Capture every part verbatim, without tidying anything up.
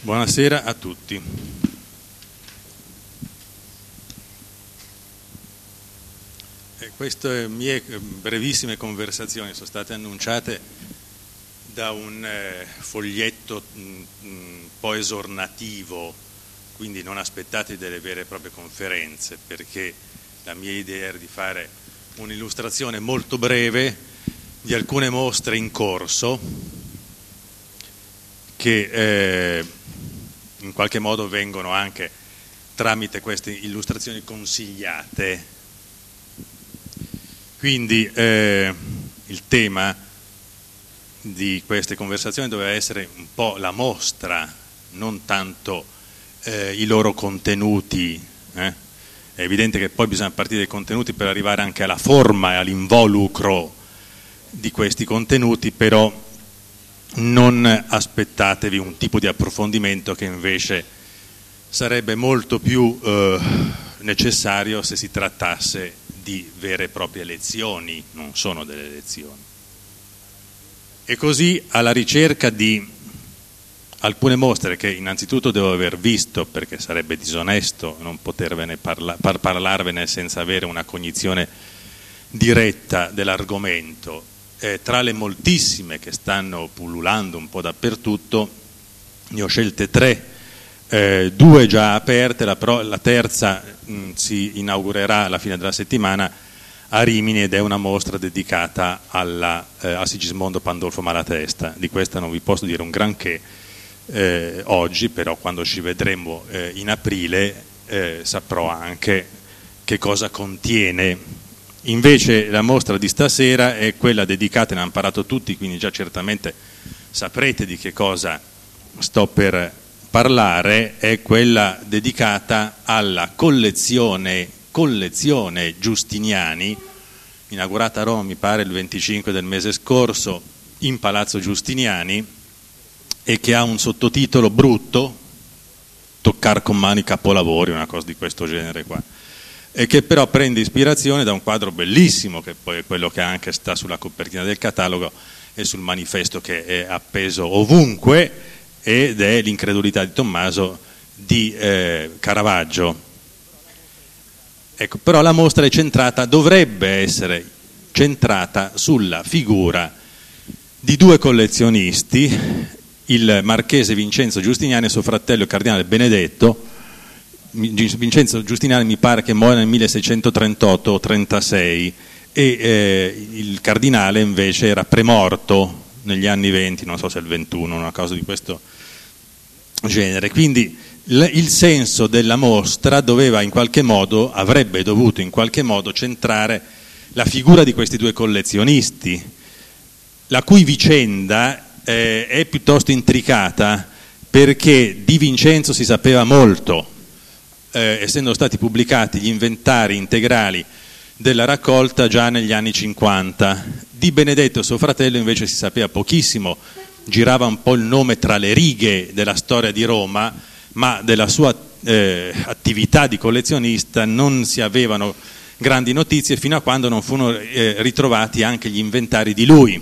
Buonasera a tutti. E queste mie brevissime conversazioni sono state annunciate da un eh, foglietto un, un po' esornativo, quindi non aspettate delle vere e proprie conferenze, perché la mia idea era di fare un'illustrazione molto breve di alcune mostre in corso che eh, in qualche modo vengono anche tramite queste illustrazioni consigliate. Quindi eh, il tema di queste conversazioni doveva essere un po' la mostra, non tanto eh, i loro contenuti. Eh? È evidente che poi bisogna partire dai contenuti per arrivare anche alla forma e all'involucro di questi contenuti, però non aspettatevi un tipo di approfondimento che invece sarebbe molto più eh, necessario se si trattasse di vere e proprie lezioni, non sono delle lezioni. E così, alla ricerca di alcune mostre che innanzitutto devo aver visto, perché sarebbe disonesto non potervene parla- par- parlarvene senza avere una cognizione diretta dell'argomento. Eh, tra le moltissime che stanno pullulando un po' dappertutto, ne ho scelte tre, eh, due già aperte, la, pro- la terza mh, si inaugurerà alla fine della settimana a Rimini ed è una mostra dedicata alla, eh, a Sigismondo Pandolfo Malatesta. Di questa non vi posso dire un granché eh, oggi, però quando ci vedremo eh, in aprile eh, saprò anche che cosa contiene. Invece la mostra di stasera è quella dedicata, ne hanno parlato tutti, quindi già certamente saprete di che cosa sto per parlare, è quella dedicata alla collezione, collezione Giustiniani, inaugurata a Roma mi pare il venticinque del mese scorso in Palazzo Giustiniani, e che ha un sottotitolo brutto, Toccar con mano i capolavori, una cosa di questo genere qua, e che però prende ispirazione da un quadro bellissimo, che poi è quello che anche sta sulla copertina del catalogo e sul manifesto che è appeso ovunque, ed è L'incredulità di Tommaso di eh, Caravaggio. Ecco, però la mostra è centrata, dovrebbe essere centrata sulla figura di due collezionisti, il marchese Vincenzo Giustiniani e suo fratello il cardinale Benedetto. Vincenzo Giustiniani mi pare che muore nel milleseicentotrentotto o trentasei e eh, il cardinale invece era premorto negli anni venti, non so se il ventuno, una cosa di questo genere. Quindi l- il senso della mostra doveva in qualche modo, avrebbe dovuto in qualche modo centrare la figura di questi due collezionisti, la cui vicenda eh, è piuttosto intricata, perché di Vincenzo si sapeva molto. Eh, essendo stati pubblicati gli inventari integrali della raccolta già negli anni cinquanta. Di Benedetto, suo fratello, invece si sapeva pochissimo, girava un po' il nome tra le righe della storia di Roma, ma della sua eh, attività di collezionista non si avevano grandi notizie fino a quando non furono eh, ritrovati anche gli inventari di lui.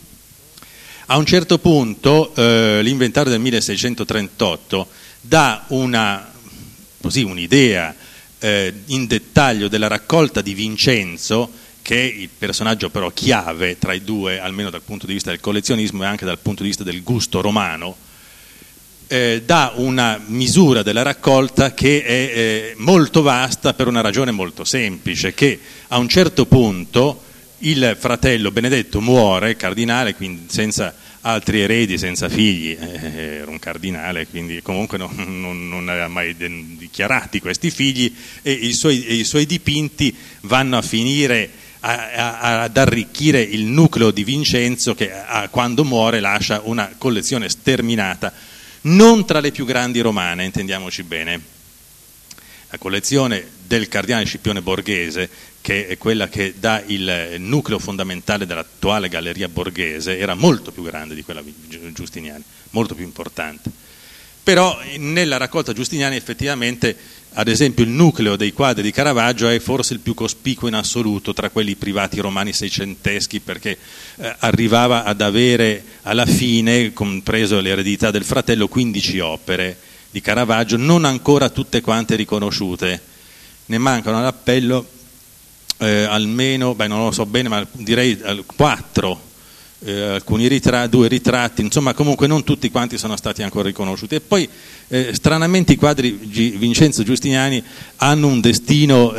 A un certo punto eh, l'inventario del milleseicentotrentotto dà una così un'idea eh, in dettaglio della raccolta di Vincenzo, che è il personaggio però chiave tra i due, almeno dal punto di vista del collezionismo e anche dal punto di vista del gusto romano, eh, dà una misura della raccolta che è eh, molto vasta per una ragione molto semplice, che a un certo punto il fratello Benedetto muore, cardinale, quindi senza altri eredi, senza figli, eh, era un cardinale, quindi comunque non, non, non aveva mai dichiarati questi figli, e i suoi, e i suoi dipinti vanno a finire a, a, ad arricchire il nucleo di Vincenzo, che a, quando muore lascia una collezione sterminata, non tra le più grandi romane, intendiamoci bene. La collezione del cardinale Scipione Borghese, che è quella che dà il nucleo fondamentale dell'attuale Galleria Borghese, era molto più grande di quella Giustiniani, molto più importante. Però nella raccolta Giustiniani effettivamente, ad esempio, il nucleo dei quadri di Caravaggio è forse il più cospicuo in assoluto tra quelli privati romani seicenteschi, perché eh, arrivava ad avere alla fine, compreso l'eredità del fratello, quindici opere di Caravaggio, non ancora tutte quante riconosciute. Ne mancano all'appello eh, almeno, beh, non lo so bene, ma direi quattro. Eh, alcuni ritratti, due ritratti, insomma comunque non tutti quanti sono stati ancora riconosciuti. E poi eh, stranamente i quadri di Vincenzo Giustiniani hanno un destino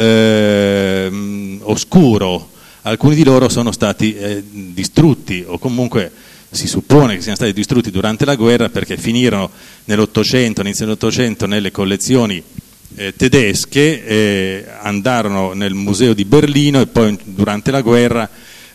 eh, oscuro, alcuni di loro sono stati eh, distrutti, o comunque si suppone che siano stati distrutti durante la guerra, perché finirono nell'Ottocento, inizio dell'Ottocento, nelle collezioni eh, tedesche, eh, andarono nel museo di Berlino e poi durante la guerra,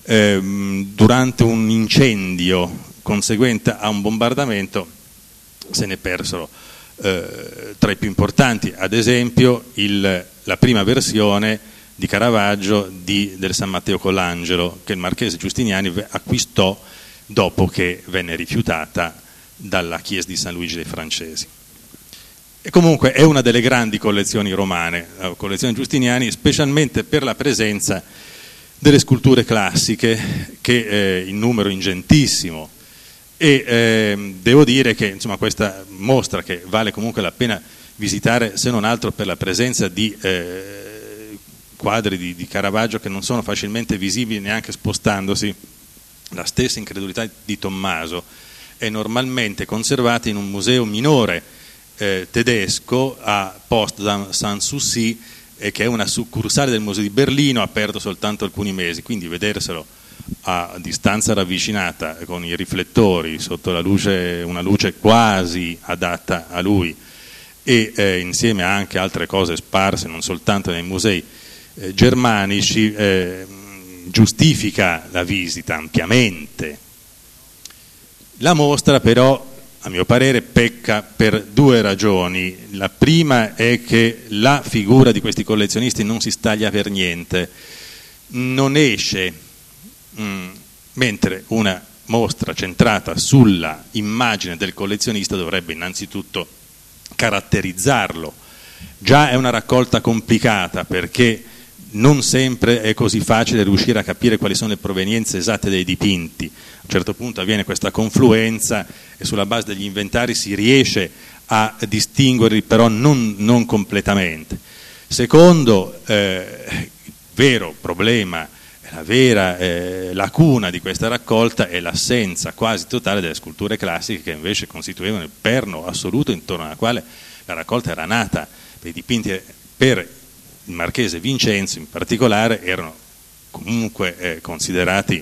durante un incendio conseguente a un bombardamento, se ne persero eh, tra i più importanti, ad esempio il, la prima versione di Caravaggio di, del San Matteo Colangelo, che il marchese Giustiniani acquistò dopo che venne rifiutata dalla chiesa di San Luigi dei Francesi. E comunque è una delle grandi collezioni romane, la collezione Giustiniani, specialmente per la presenza delle sculture classiche, che eh, in numero ingentissimo, e eh, devo dire che insomma, questa mostra, che vale comunque la pena visitare, se non altro per la presenza di eh, quadri di, di Caravaggio che non sono facilmente visibili neanche spostandosi, la stessa Incredulità di Tommaso è normalmente conservata in un museo minore eh, tedesco a Potsdam Sanssouci, e che è una succursale del Museo di Berlino, aperto soltanto alcuni mesi, quindi vederselo a distanza ravvicinata con i riflettori sotto la luce, una luce quasi adatta a lui, e eh, insieme a anche altre cose sparse non soltanto nei musei eh, germanici, eh, giustifica la visita ampiamente. La mostra però, a mio parere, pecca per due ragioni. La prima è che la figura di questi collezionisti non si staglia per niente, non esce, mh, mentre una mostra centrata sulla immagine del collezionista dovrebbe innanzitutto caratterizzarlo. Già è una raccolta complicata, perché non sempre è così facile riuscire a capire quali sono le provenienze esatte dei dipinti. A un certo punto avviene questa confluenza e sulla base degli inventari si riesce a distinguerli, però non, non completamente. Secondo, eh, il vero problema, la vera eh, lacuna di questa raccolta è l'assenza quasi totale delle sculture classiche, che invece costituivano il perno assoluto intorno alla quale la raccolta era nata. I dipinti per il marchese Vincenzo in particolare erano comunque eh, considerati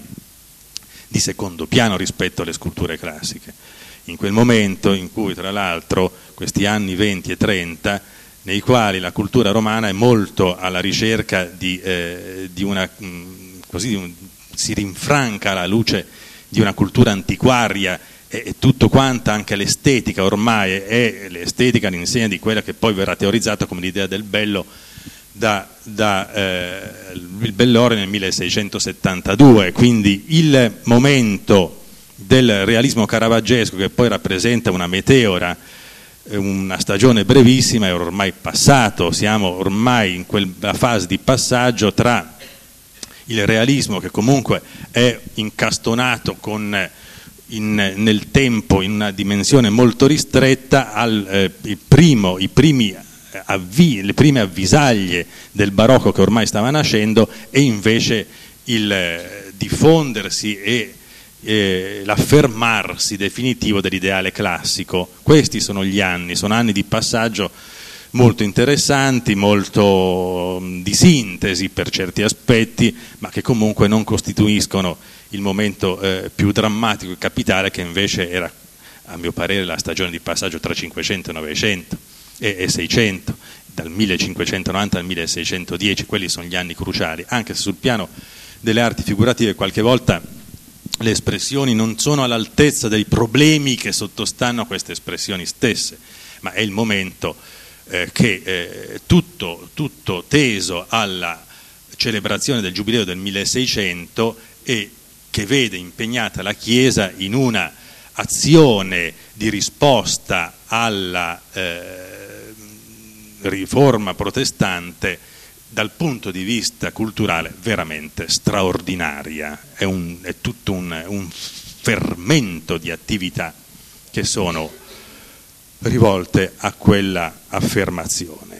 di secondo piano rispetto alle sculture classiche. In quel momento in cui, tra l'altro, questi anni venti e trenta, nei quali la cultura romana è molto alla ricerca di, eh, di una, mh, così, di un, si rinfranca alla luce di una cultura antiquaria, e, e tutto quanto, anche l'estetica ormai è l'estetica all'insegna di quella che poi verrà teorizzata come l'idea del bello da, da eh, il Bellore nel milleseicentosettantadue. Quindi il momento del realismo caravaggesco, che poi rappresenta una meteora, una stagione brevissima, è ormai passato. Siamo ormai in quella fase di passaggio tra il realismo, che comunque è incastonato con, in, nel tempo in una dimensione molto ristretta, al eh, il primo, i primi avvi, le prime avvisaglie del barocco che ormai stava nascendo, e invece il eh, diffondersi e Eh, l'affermarsi definitivo dell'ideale classico. Questi sono gli anni, sono anni di passaggio molto interessanti, molto mh, di sintesi per certi aspetti, ma che comunque non costituiscono il momento eh, più drammatico e capitale, che invece era, a mio parere, la stagione di passaggio tra cinquecento e novecento e, e seicento, dal millecinquecentonovanta al milleseicentodieci. Quelli sono gli anni cruciali, anche se sul piano delle arti figurative qualche volta le espressioni non sono all'altezza dei problemi che sottostanno a queste espressioni stesse, ma è il momento eh, che eh, tutto, tutto teso alla celebrazione del giubileo del milleseicento, e che vede impegnata la Chiesa in una azione di risposta alla eh, riforma protestante dal punto di vista culturale veramente straordinaria. È, un, è tutto un, un fermento di attività che sono rivolte a quella affermazione.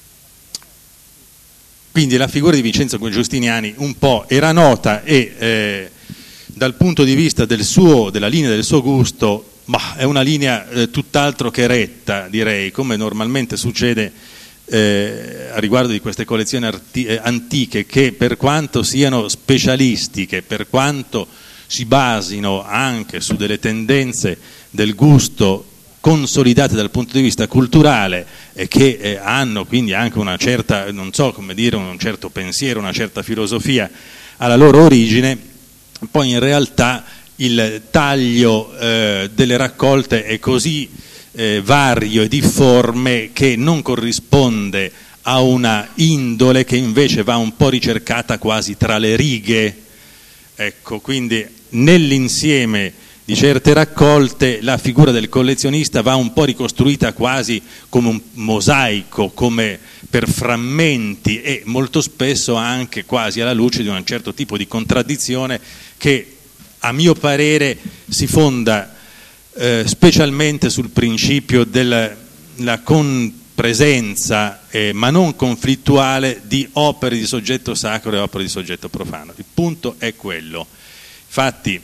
Quindi la figura di Vincenzo Giustiniani un po' era nota e eh, dal punto di vista del suo, della linea del suo gusto, bah, è una linea eh, tutt'altro che retta, direi, come normalmente succede eh, a riguardo di queste collezioni arti- eh, antiche, che per quanto siano specialistiche, per quanto si basino anche su delle tendenze del gusto consolidate dal punto di vista culturale e che eh, hanno quindi anche una certa, non so come dire, un certo pensiero, una certa filosofia alla loro origine, poi in realtà il taglio eh, delle raccolte è così eh, vario e difforme che non corrisponde a una indole che invece va un po' ricercata quasi tra le righe. Ecco, quindi nell'insieme di certe raccolte la figura del collezionista va un po' ricostruita quasi come un mosaico, come per frammenti, e molto spesso anche quasi alla luce di un certo tipo di contraddizione che a mio parere si fonda eh, specialmente sul principio della compresenza eh, ma non conflittuale di opere di soggetto sacro e opere di soggetto profano. Il punto è quello. Infatti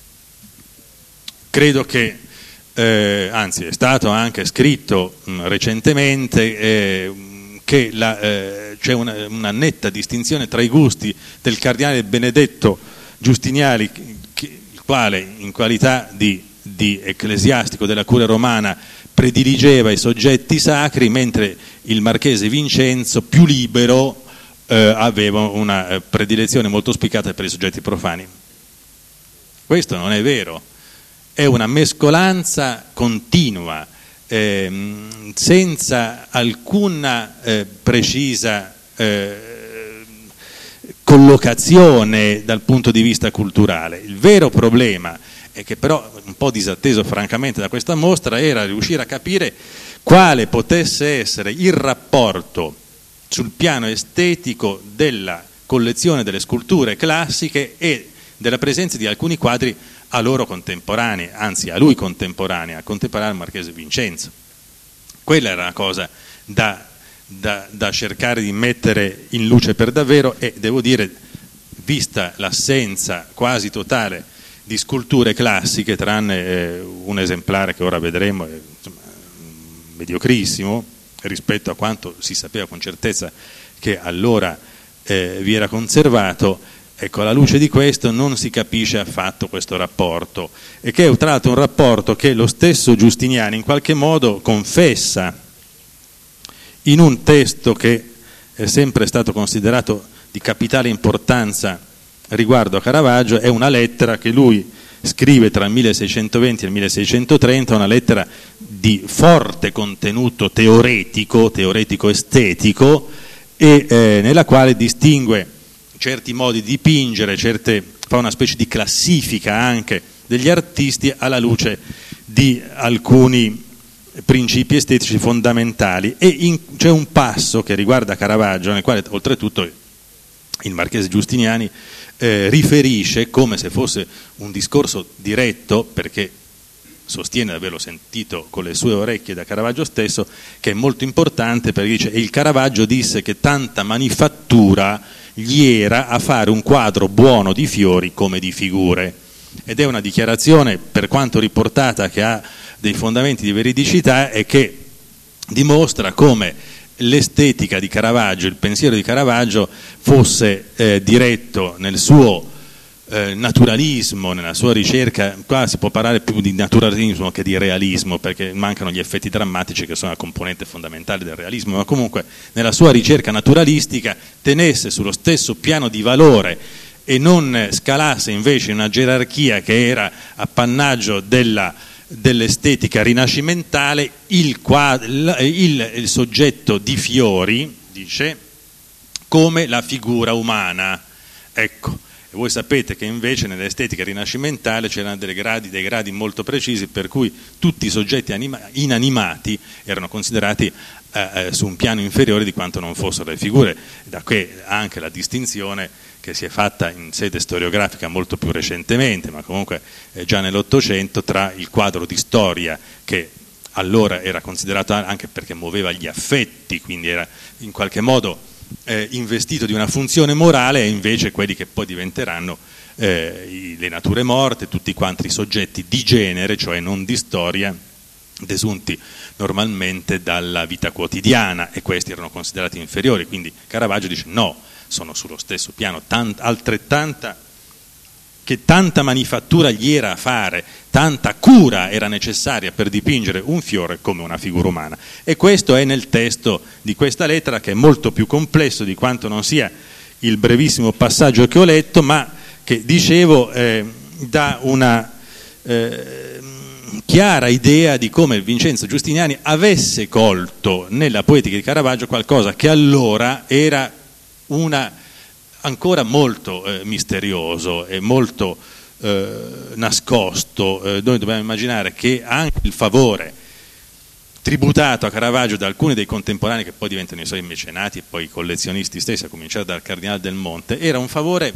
credo che, eh, anzi è stato anche scritto mh, recentemente eh, che la, eh, c'è una, una netta distinzione tra i gusti del cardinale Benedetto Giustiniani, che, il quale in qualità di, di ecclesiastico della curia romana prediligeva i soggetti sacri, mentre il marchese Vincenzo, più libero, eh, aveva una predilezione molto spiccata per i soggetti profani. Questo non è vero. È una mescolanza continua, ehm, senza alcuna eh, precisa eh, collocazione dal punto di vista culturale. Il vero problema è che però, un po' disatteso francamente da questa mostra, era riuscire a capire quale potesse essere il rapporto sul piano estetico della collezione delle sculture classiche e della presenza di alcuni quadri a loro contemporanei, anzi a lui contemporanei, a contemporaneo al marchese Vincenzo. Quella era una cosa da, da, da cercare di mettere in luce per davvero, e devo dire, vista l'assenza quasi totale di sculture classiche, tranne eh, un esemplare che ora vedremo, è, insomma, mediocrissimo rispetto a quanto si sapeva con certezza che allora eh, vi era conservato. Ecco, alla luce di questo non si capisce affatto questo rapporto, e che è tra l'altro un rapporto che lo stesso Giustiniani in qualche modo confessa in un testo che è sempre stato considerato di capitale importanza riguardo a Caravaggio. È una lettera che lui scrive tra il milleseicentoventi e il milleseicentotrenta, una lettera di forte contenuto teoretico, teoretico estetico, e eh, nella quale distingue certi modi di dipingere, certe, fa una specie di classifica anche degli artisti alla luce di alcuni principi estetici fondamentali. E in, c'è un passo che riguarda Caravaggio nel quale oltretutto il marchese Giustiniani eh, riferisce, come se fosse un discorso diretto, perché sostiene di averlo sentito con le sue orecchie da Caravaggio stesso, che è molto importante, perché dice: e il Caravaggio disse che tanta manifattura gli era a fare un quadro buono di fiori come di figure. Ed è una dichiarazione, per quanto riportata, che ha dei fondamenti di veridicità e che dimostra come l'estetica di Caravaggio, il pensiero di Caravaggio fosse eh, diretto nel suo eh, naturalismo, nella sua ricerca. Qua si può parlare più di naturalismo che di realismo, perché mancano gli effetti drammatici che sono la componente fondamentale del realismo, ma comunque nella sua ricerca naturalistica tenesse sullo stesso piano di valore e non scalasse invece in una gerarchia che era appannaggio della, dell'estetica rinascimentale il, quadro, il, il soggetto di fiori, dice, come la figura umana. Ecco, E voi sapete che invece nell'estetica rinascimentale c'erano delle gradi, dei gradi molto precisi per cui tutti i soggetti anima, inanimati erano considerati eh, eh, su un piano inferiore di quanto non fossero le figure. Da qui anche la distinzione che si è fatta in sede storiografica molto più recentemente, ma comunque eh, già nell'Ottocento, tra il quadro di storia che allora era considerato anche perché muoveva gli affetti, quindi era in qualche modo eh, investito di una funzione morale, e invece quelli che poi diventeranno eh, i, le nature morte, tutti quanti i soggetti di genere, cioè non di storia, desunti normalmente dalla vita quotidiana, e questi erano considerati inferiori. Quindi Caravaggio dice no, sono sullo stesso piano, tant- altrettanta che tanta manifattura gli era a fare, tanta cura era necessaria per dipingere un fiore come una figura umana. E questo è nel testo di questa lettera, che è molto più complesso di quanto non sia il brevissimo passaggio che ho letto, ma che, dicevo, eh, dà una eh, chiara idea di come Vincenzo Giustiniani avesse colto nella poetica di Caravaggio qualcosa che allora era una ancora molto eh, misterioso e molto eh, nascosto. Eh, noi dobbiamo immaginare che anche il favore tributato a Caravaggio da alcuni dei contemporanei, che poi diventano i suoi mecenati e poi i collezionisti stessi, a cominciare dal Cardinale del Monte, era un favore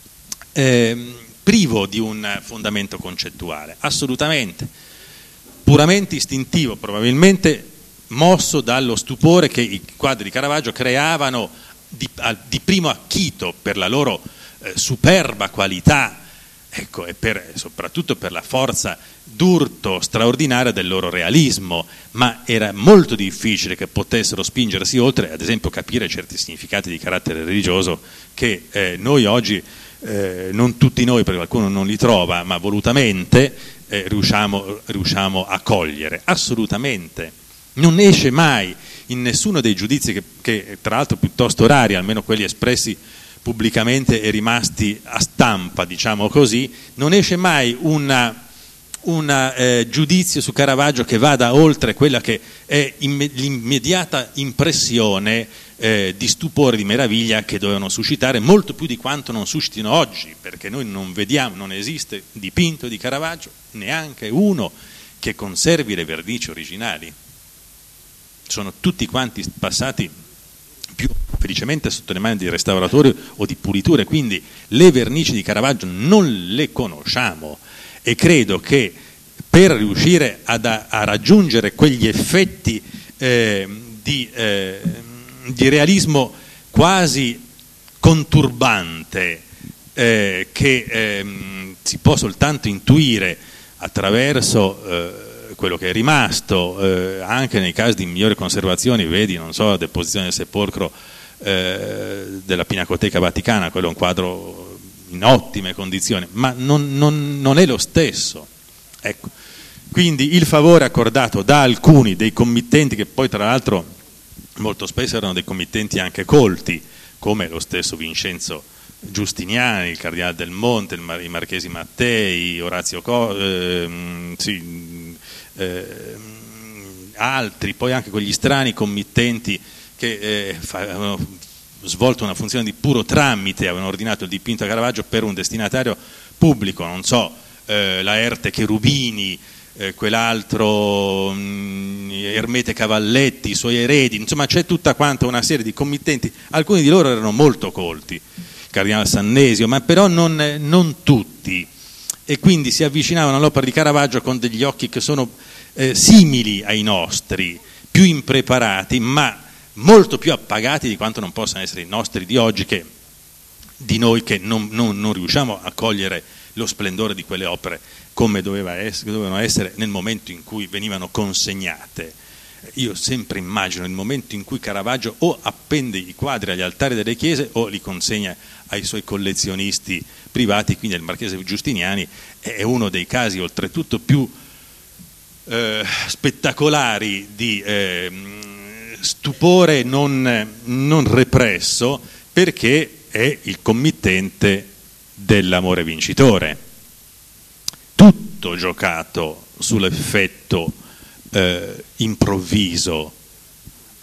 eh, privo di un fondamento concettuale, assolutamente, puramente istintivo, probabilmente mosso dallo stupore che i quadri di Caravaggio creavano Di, di primo acchito per la loro eh, superba qualità, ecco, e per, soprattutto per la forza d'urto straordinaria del loro realismo, ma era molto difficile che potessero spingersi oltre, ad esempio capire certi significati di carattere religioso che eh, noi oggi, eh, non tutti noi, perché qualcuno non li trova, ma volutamente eh, riusciamo, riusciamo a cogliere. Assolutamente non esce mai in nessuno dei giudizi che, che tra l'altro piuttosto rari, almeno quelli espressi pubblicamente e rimasti a stampa, diciamo così, non esce mai un eh, giudizio su Caravaggio che vada oltre quella che è imme- l'immediata impressione eh, di stupore, di meraviglia che dovevano suscitare, molto più di quanto non suscitino oggi, perché noi non vediamo, non esiste dipinto di Caravaggio, neanche uno che conservi le vernici originali. Sono tutti quanti passati più felicemente sotto le mani di restauratori o di puliture, quindi le vernici di Caravaggio non le conosciamo, e credo che per riuscire ad, a raggiungere quegli effetti eh, di, eh, di realismo quasi conturbante eh, che eh, si può soltanto intuire attraverso eh, quello che è rimasto, eh, anche nei casi di migliore conservazione, vedi, non so, la deposizione del sepolcro eh, della Pinacoteca Vaticana, quello è un quadro in ottime condizioni, ma non, non, non è lo stesso. Ecco. Quindi il favore accordato da alcuni dei committenti, che poi tra l'altro molto spesso erano dei committenti anche colti, come lo stesso Vincenzo Giustiniani, il Cardinale del Monte, il Mar- i Marchesi Mattei, Orazio Co- eh, sì, eh, altri, poi anche quegli strani committenti che eh, fa, avevano svolto una funzione di puro tramite, avevano ordinato il dipinto a Caravaggio per un destinatario pubblico, non so, eh, Laerte Cherubini, eh, quell'altro mh, Ermete Cavalletti, i suoi eredi, insomma c'è tutta quanta una serie di committenti, alcuni di loro erano molto colti, il Cardinale Sannesio, ma però non, non tutti, e quindi si avvicinavano all'opera di Caravaggio con degli occhi che sono eh, simili ai nostri, più impreparati, ma molto più appagati di quanto non possano essere i nostri di oggi, che di noi che non, non, non riusciamo a cogliere lo splendore di quelle opere come doveva essere, dovevano essere nel momento in cui venivano consegnate. Io sempre immagino il momento in cui Caravaggio o appende i quadri agli altari delle chiese o li consegna ai suoi collezionisti privati, quindi il Marchese Giustiniani è uno dei casi oltretutto più eh, spettacolari di eh, stupore non, non represso, perché è il committente dell'amore vincitore, tutto giocato sull'effetto eh, improvviso,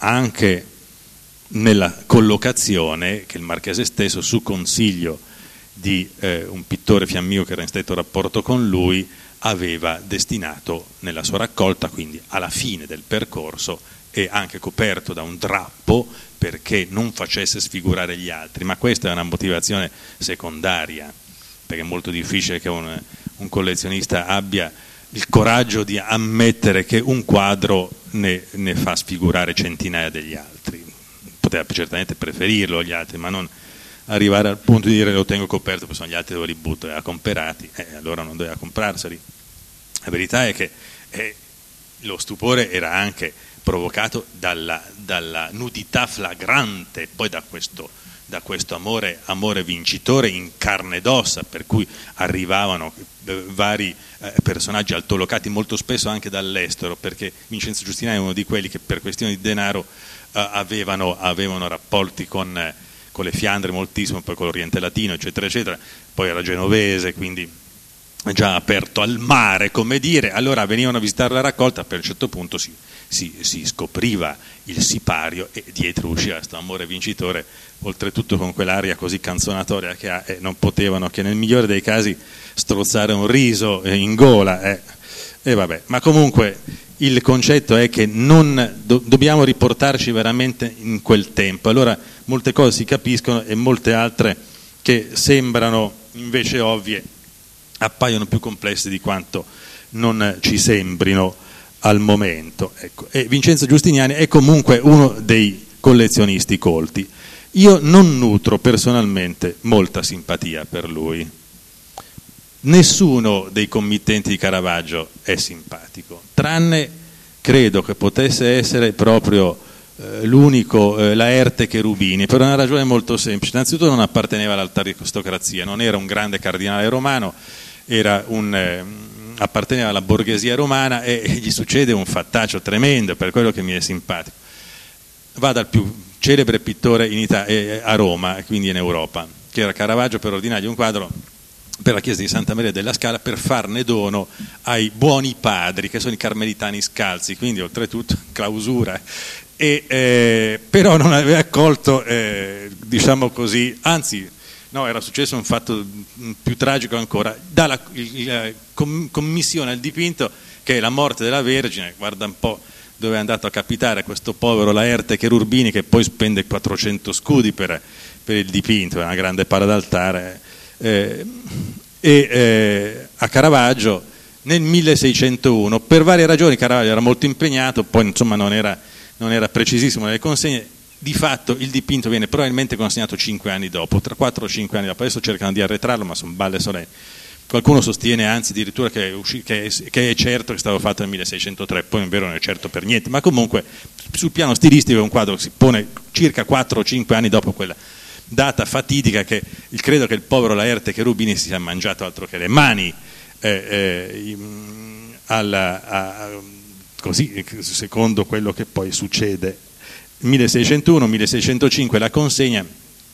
anche nella collocazione che il Marchese stesso, su consiglio di eh, un pittore fiammingo che era in stretto rapporto con lui, aveva destinato nella sua raccolta, quindi alla fine del percorso, e anche coperto da un drappo perché non facesse sfigurare gli altri. Ma questa è una motivazione secondaria, perché è molto difficile che un, un collezionista abbia il coraggio di ammettere che un quadro ne, ne fa sfigurare centinaia degli altri. Poteva certamente preferirlo agli altri, ma non arrivare al punto di dire lo tengo coperto perché sono gli altri dove li butto, li ha comprati, e eh, allora non doveva comprarseli. La verità è che eh, lo stupore era anche provocato dalla, dalla nudità flagrante, poi da questo, da questo amore, amore vincitore in carne ed ossa, per cui arrivavano eh, vari eh, personaggi altolocati, molto spesso anche dall'estero, perché Vincenzo Giustiniani è uno di quelli che per questioni di denaro eh, avevano, avevano rapporti con, eh, con le Fiandre moltissimo, poi con l'Oriente Latino, eccetera, eccetera, poi era genovese, quindi già aperto al mare, come dire. Allora venivano a visitare la raccolta, per un certo punto si, si, si scopriva il sipario e dietro usciva questo amore vincitore, oltretutto con quell'aria così canzonatoria che ha, e non potevano che nel migliore dei casi strozzare un riso in gola, eh. E vabbè, ma comunque il concetto è che non do, dobbiamo riportarci veramente in quel tempo. Allora molte cose si capiscono e molte altre che sembrano invece ovvie appaiono più complesse di quanto non ci sembrino al momento. Ecco. E Vincenzo Giustiniani è comunque uno dei collezionisti colti. Io non nutro personalmente molta simpatia per lui. Nessuno dei committenti di Caravaggio è simpatico, tranne credo che potesse essere proprio eh, l'unico, eh, Laerte Cherubini, per una ragione molto semplice. Innanzitutto non apparteneva all'aristocrazia, non era un grande cardinale romano, era un, eh, apparteneva alla borghesia romana e, e gli succede un fattaccio tremendo, per quello che mi è simpatico. Va dal più celebre pittore in Italia, eh, a Roma, quindi in Europa, che era Caravaggio, per ordinargli un quadro per la chiesa di Santa Maria della Scala per farne dono ai buoni padri, che sono i carmelitani scalzi, quindi oltretutto clausura. E, eh, però non aveva accolto, eh, diciamo così, anzi no, era successo un fatto più tragico ancora, dà la, la commissione al dipinto, che è la morte della Vergine. Guarda un po' dove è andato a capitare questo povero Laerte Cherubini, che poi spende quattrocento scudi per, per il dipinto, è una grande pala d'altare, eh, e eh, a Caravaggio nel milleseicentouno, per varie ragioni. Caravaggio era molto impegnato, poi insomma non era, non era precisissimo nelle consegne. Di fatto il dipinto viene probabilmente consegnato cinque anni dopo, tra quattro o cinque anni dopo. Adesso cercano di arretrarlo, ma sono balle solenni. Qualcuno sostiene anzi addirittura che è, usci- che, è, che è certo che è stato fatto nel milleseicentotre, poi in vero non è certo per niente, ma comunque sul piano stilistico è un quadro che si pone circa quattro o cinque anni dopo quella data fatidica, che il, credo che il povero Laerte Cherubini si sia mangiato altro che le mani eh, eh, alla, a, così, secondo quello che poi succede. milleseicentouno milleseicentochinque la consegna,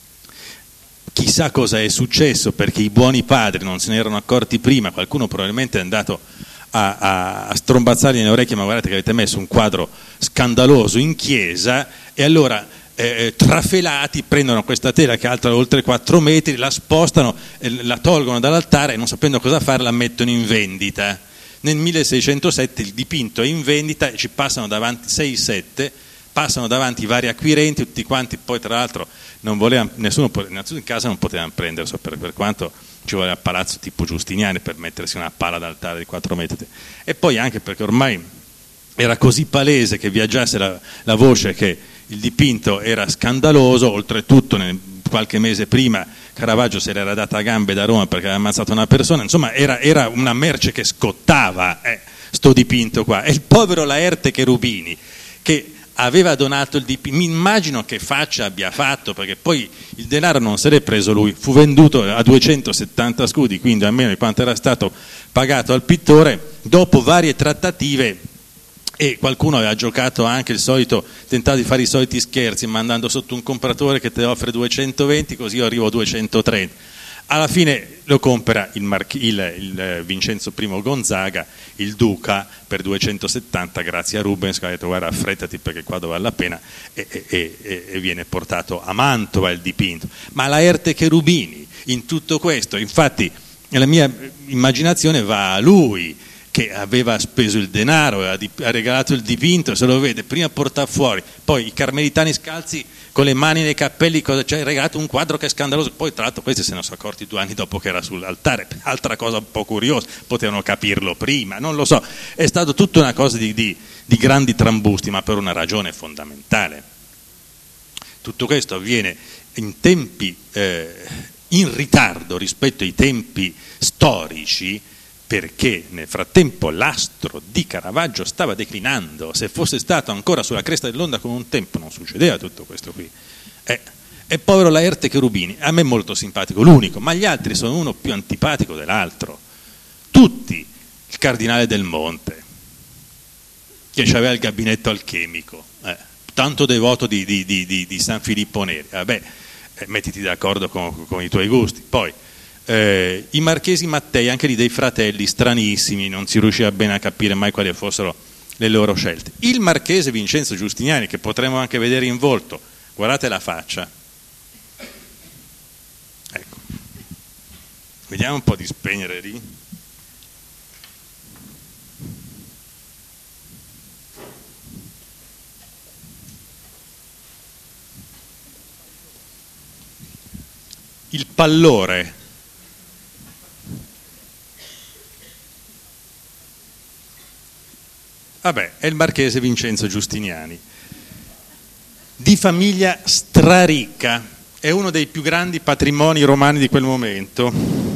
chissà cosa è successo, perché i buoni padri non se ne erano accorti prima. Qualcuno probabilmente è andato a, a, a strombazzargli nelle orecchie: ma guardate che avete messo un quadro scandaloso in chiesa. E allora eh, trafelati prendono questa tela che è alta oltre quattro metri, la spostano, eh, la tolgono dall'altare e, non sapendo cosa fare, la mettono in vendita. Nel milleseicentosette il dipinto è in vendita e ci passano davanti sei sette, passano davanti vari acquirenti, tutti quanti poi tra l'altro non volevano, nessuno, innanzitutto in casa non potevano prenderlo, per, per quanto ci voleva palazzo tipo Giustiniani per mettersi una pala d'altare di quattro metri, e poi anche perché ormai era così palese che viaggiasse la, la voce che il dipinto era scandaloso. Oltretutto nel, qualche mese prima Caravaggio se l'era data a gambe da Roma perché aveva ammazzato una persona, insomma era, era una merce che scottava, eh, sto dipinto qua. E il povero Laerte Cherubini, che aveva donato il dipinto, mi immagino che faccia abbia fatto, perché poi il denaro non se l'è preso lui, fu venduto a duecentosettanta scudi, quindi almeno di quanto era stato pagato al pittore, dopo varie trattative. E qualcuno aveva giocato anche il solito, tentato di fare i soliti scherzi, mandando sotto un compratore che te offre duecentoventi, così io arrivo a duecentotrenta. alla fine lo compra il, March- il, il Vincenzo I Gonzaga, il duca, per duecentosettanta grazie a Rubens, che ha detto guarda affrettati perché qua dove vale la pena, e, e, e, e viene portato a Mantova il dipinto. Ma Laerte Cherubini in tutto questo, infatti la mia immaginazione va a lui, che aveva speso il denaro, ha regalato il dipinto, se lo vede, prima porta fuori, poi i carmelitani scalzi con le mani nei cappelli, cosa c'è? Ha regalato un quadro che è scandaloso, poi tra l'altro questi se ne sono accorti due anni dopo che era sull'altare, altra cosa un po' curiosa, potevano capirlo prima, non lo so, è stato tutta una cosa di, di, di grandi trambusti, ma per una ragione fondamentale. Tutto questo avviene in tempi, eh, in ritardo rispetto ai tempi storici, perché nel frattempo l'astro di Caravaggio stava declinando. Se fosse stato ancora sulla cresta dell'onda come un tempo non succedeva tutto questo qui. Eh, e povero Laerte Cherubini, a me è molto simpatico, l'unico, ma gli altri sono uno più antipatico dell'altro. Tutti, il cardinale Del Monte, che aveva il gabinetto alchemico, eh, tanto devoto di, di, di, di, di San Filippo Neri, vabbè, eh, mettiti d'accordo con, con i tuoi gusti. Poi Eh, i Marchesi Mattei, anche lì dei fratelli stranissimi, non si riusciva bene a capire mai quali fossero le loro scelte. Il Marchese Vincenzo Giustiniani, che potremmo anche vedere in volto, guardate la faccia, ecco, vediamo un po' di spegnere lì. Il pallore. Vabbè, è il Marchese Vincenzo Giustiniani, di famiglia straricca, è uno dei più grandi patrimoni romani di quel momento.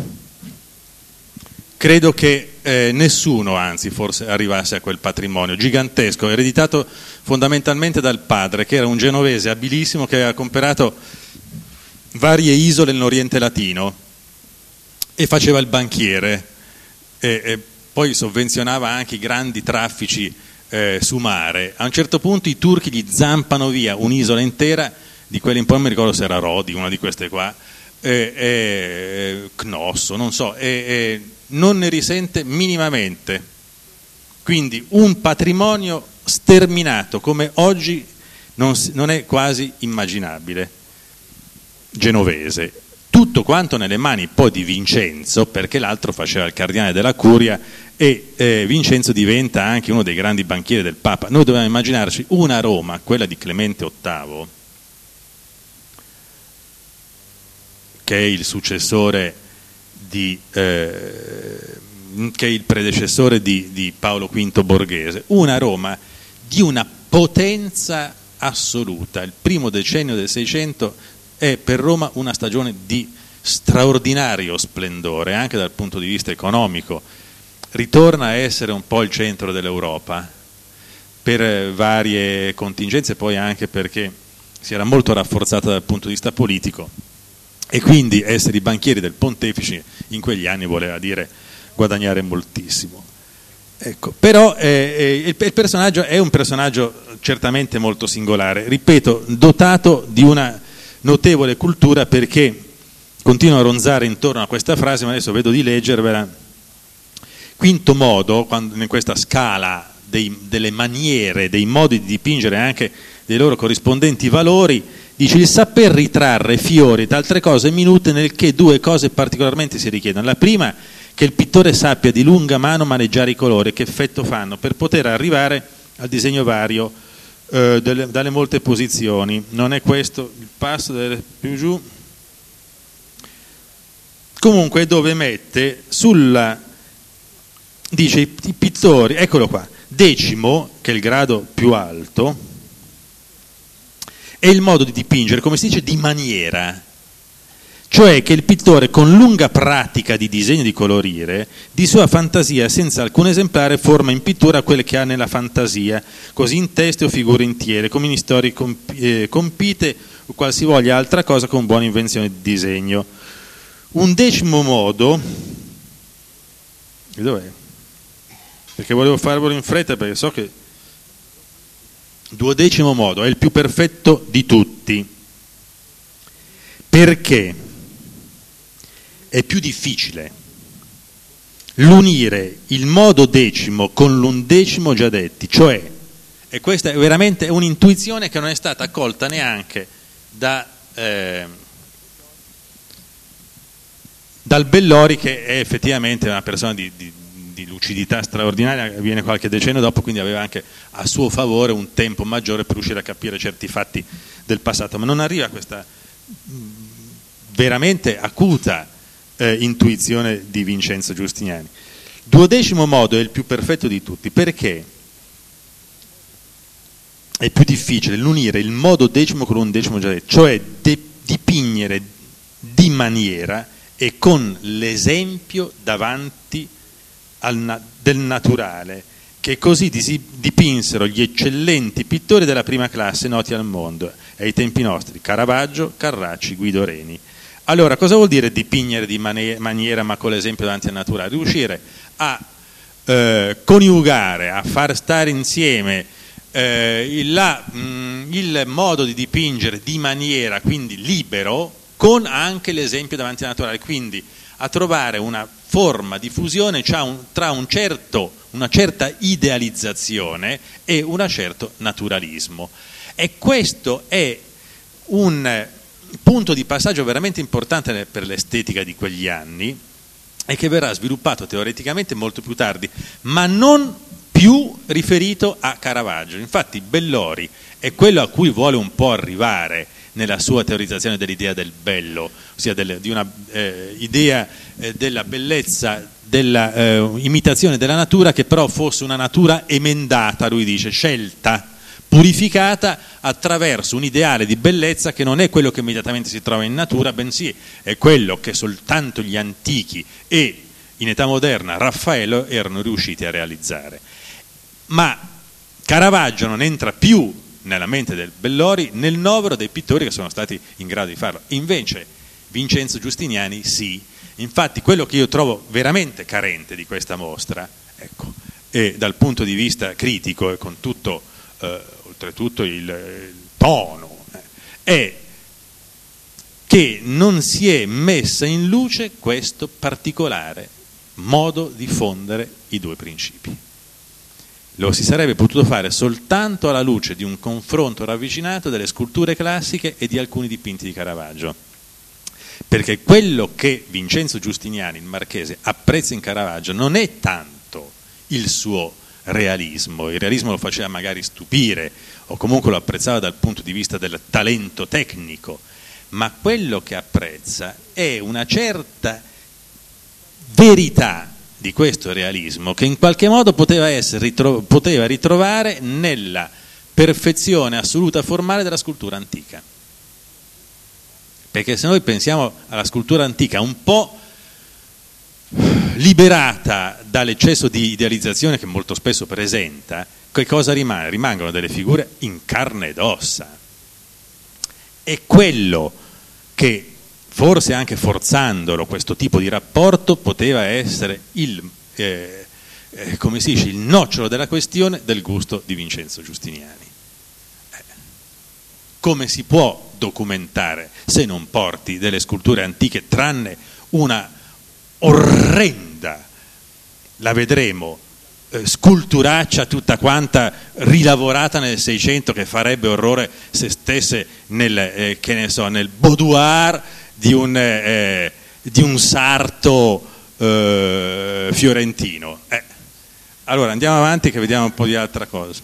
Credo che eh, nessuno, anzi, forse arrivasse a quel patrimonio gigantesco, ereditato fondamentalmente dal padre, che era un genovese abilissimo che aveva comprato varie isole nell'Oriente Latino e faceva il banchiere. E, e, poi sovvenzionava anche i grandi traffici eh, su mare. A un certo punto i turchi gli zampano via un'isola intera, di quelle in poi non mi ricordo se era Rodi, una di queste qua, eh, eh, Cnosso, non so, eh, eh, non ne risente minimamente. Quindi un patrimonio sterminato come oggi non, non è quasi immaginabile, genovese. Tutto quanto nelle mani poi di Vincenzo, perché l'altro faceva il cardinale della Curia e eh, Vincenzo diventa anche uno dei grandi banchieri del Papa. Noi dobbiamo immaginarci una Roma, quella di Clemente ottavo, che è il successore di eh, che è il predecessore di, di Paolo quinto Borghese, una Roma di una potenza assoluta. Il primo decennio del Seicento è per Roma una stagione di straordinario splendore, anche dal punto di vista economico. Ritorna a essere un po' il centro dell'Europa per varie contingenze, poi anche perché si era molto rafforzata dal punto di vista politico e quindi essere i banchieri del pontefice in quegli anni voleva dire guadagnare moltissimo. Ecco, però eh, il, il personaggio è un personaggio certamente molto singolare, ripeto, dotato di una notevole cultura, perché continuo a ronzare intorno a questa frase, ma adesso vedo di leggervela. Quinto modo, quando, in questa scala dei, delle maniere, dei modi di dipingere, anche dei loro corrispondenti valori, dice: il saper ritrarre fiori ed altre cose minute, nel che due cose particolarmente si richiedono. La prima, che il pittore sappia di lunga mano maneggiare i colori, che effetto fanno, per poter arrivare al disegno vario eh, delle, dalle molte posizioni. Non è questo il passo del più giù, comunque, dove mette sulla, dice i, i pittori, eccolo qua, decimo, che è il grado più alto, è il modo di dipingere, come si dice, di maniera, cioè che il pittore con lunga pratica di disegno e di colorire, di sua fantasia senza alcun esemplare forma in pittura quelle che ha nella fantasia, così in teste o figure intiere, come in storie comp- eh, compite o qualsivoglia altra cosa con buona invenzione di disegno. Un decimo modo, dov'è? Perché volevo farvelo in fretta, perché so che duodecimo modo è il più perfetto di tutti, perché è più difficile l'unire il modo decimo con l'undecimo già detti, cioè, e questa è veramente un'intuizione che non è stata colta neanche da, eh, dal Bellori, che è effettivamente una persona di, di, di lucidità straordinaria, viene qualche decennio dopo, quindi aveva anche a suo favore un tempo maggiore per riuscire a capire certi fatti del passato, ma non arriva a questa veramente acuta eh, intuizione di Vincenzo Giustiniani. Duodecimo modo è il più perfetto di tutti, perché è più difficile l'unire il modo decimo con l'undecimo già detto, cioè de- dipingere di maniera e con l'esempio davanti al na- del naturale, che così disi- dipinsero gli eccellenti pittori della prima classe noti al mondo, ai tempi nostri, Caravaggio, Carracci, Guido Reni. Allora, cosa vuol dire dipingere di mane- maniera ma con l'esempio davanti al naturale? Riuscire a eh, coniugare, a far stare insieme eh, il, la, mh, il modo di dipingere di maniera, quindi libero, con anche l'esempio davanti al naturale, quindi a trovare una forma di fusione tra un, tra un certo, una certa idealizzazione e un certo naturalismo. E questo è un punto di passaggio veramente importante per l'estetica di quegli anni e che verrà sviluppato teoreticamente molto più tardi, ma non più riferito a Caravaggio. Infatti Bellori è quello a cui vuole un po' arrivare nella sua teorizzazione dell'idea del bello, ossia del, di una eh, idea eh, della bellezza, della eh, imitazione della natura, che però fosse una natura emendata, lui dice, scelta, purificata attraverso un ideale di bellezza che non è quello che immediatamente si trova in natura, bensì è quello che soltanto gli antichi e in età moderna Raffaello erano riusciti a realizzare. Ma Caravaggio non entra più nella mente del Bellori nel novero dei pittori che sono stati in grado di farlo. Invece Vincenzo Giustiniani sì. Infatti quello che io trovo veramente carente di questa mostra, ecco, e dal punto di vista critico e con tutto eh, oltretutto il, il tono, eh, è che non si è messa in luce questo particolare modo di fondere i due principi. Lo si sarebbe potuto fare soltanto alla luce di un confronto ravvicinato delle sculture classiche e di alcuni dipinti di Caravaggio, perché quello che Vincenzo Giustiniani, il marchese, apprezza in Caravaggio non è tanto il suo realismo, il realismo lo faceva magari stupire o comunque lo apprezzava dal punto di vista del talento tecnico, ma quello che apprezza è una certa verità di questo realismo che in qualche modo poteva, essere, ritro- poteva ritrovare nella perfezione assoluta formale della scultura antica. Perché se noi pensiamo alla scultura antica un po' liberata dall'eccesso di idealizzazione che molto spesso presenta, che cosa rimane? Rimangono delle figure in carne ed ossa. E quello che forse anche forzandolo questo tipo di rapporto poteva essere il, eh, eh, come si dice, il nocciolo della questione del gusto di Vincenzo Giustiniani. Eh, come si può documentare se non porti delle sculture antiche, tranne una orrenda, la vedremo, eh, sculturaccia tutta quanta rilavorata nel Seicento che farebbe orrore se stesse nel, eh, che ne so, nel boudoir di un, eh, di un sarto eh, fiorentino. Eh. Allora andiamo avanti che vediamo un po' di altra cosa.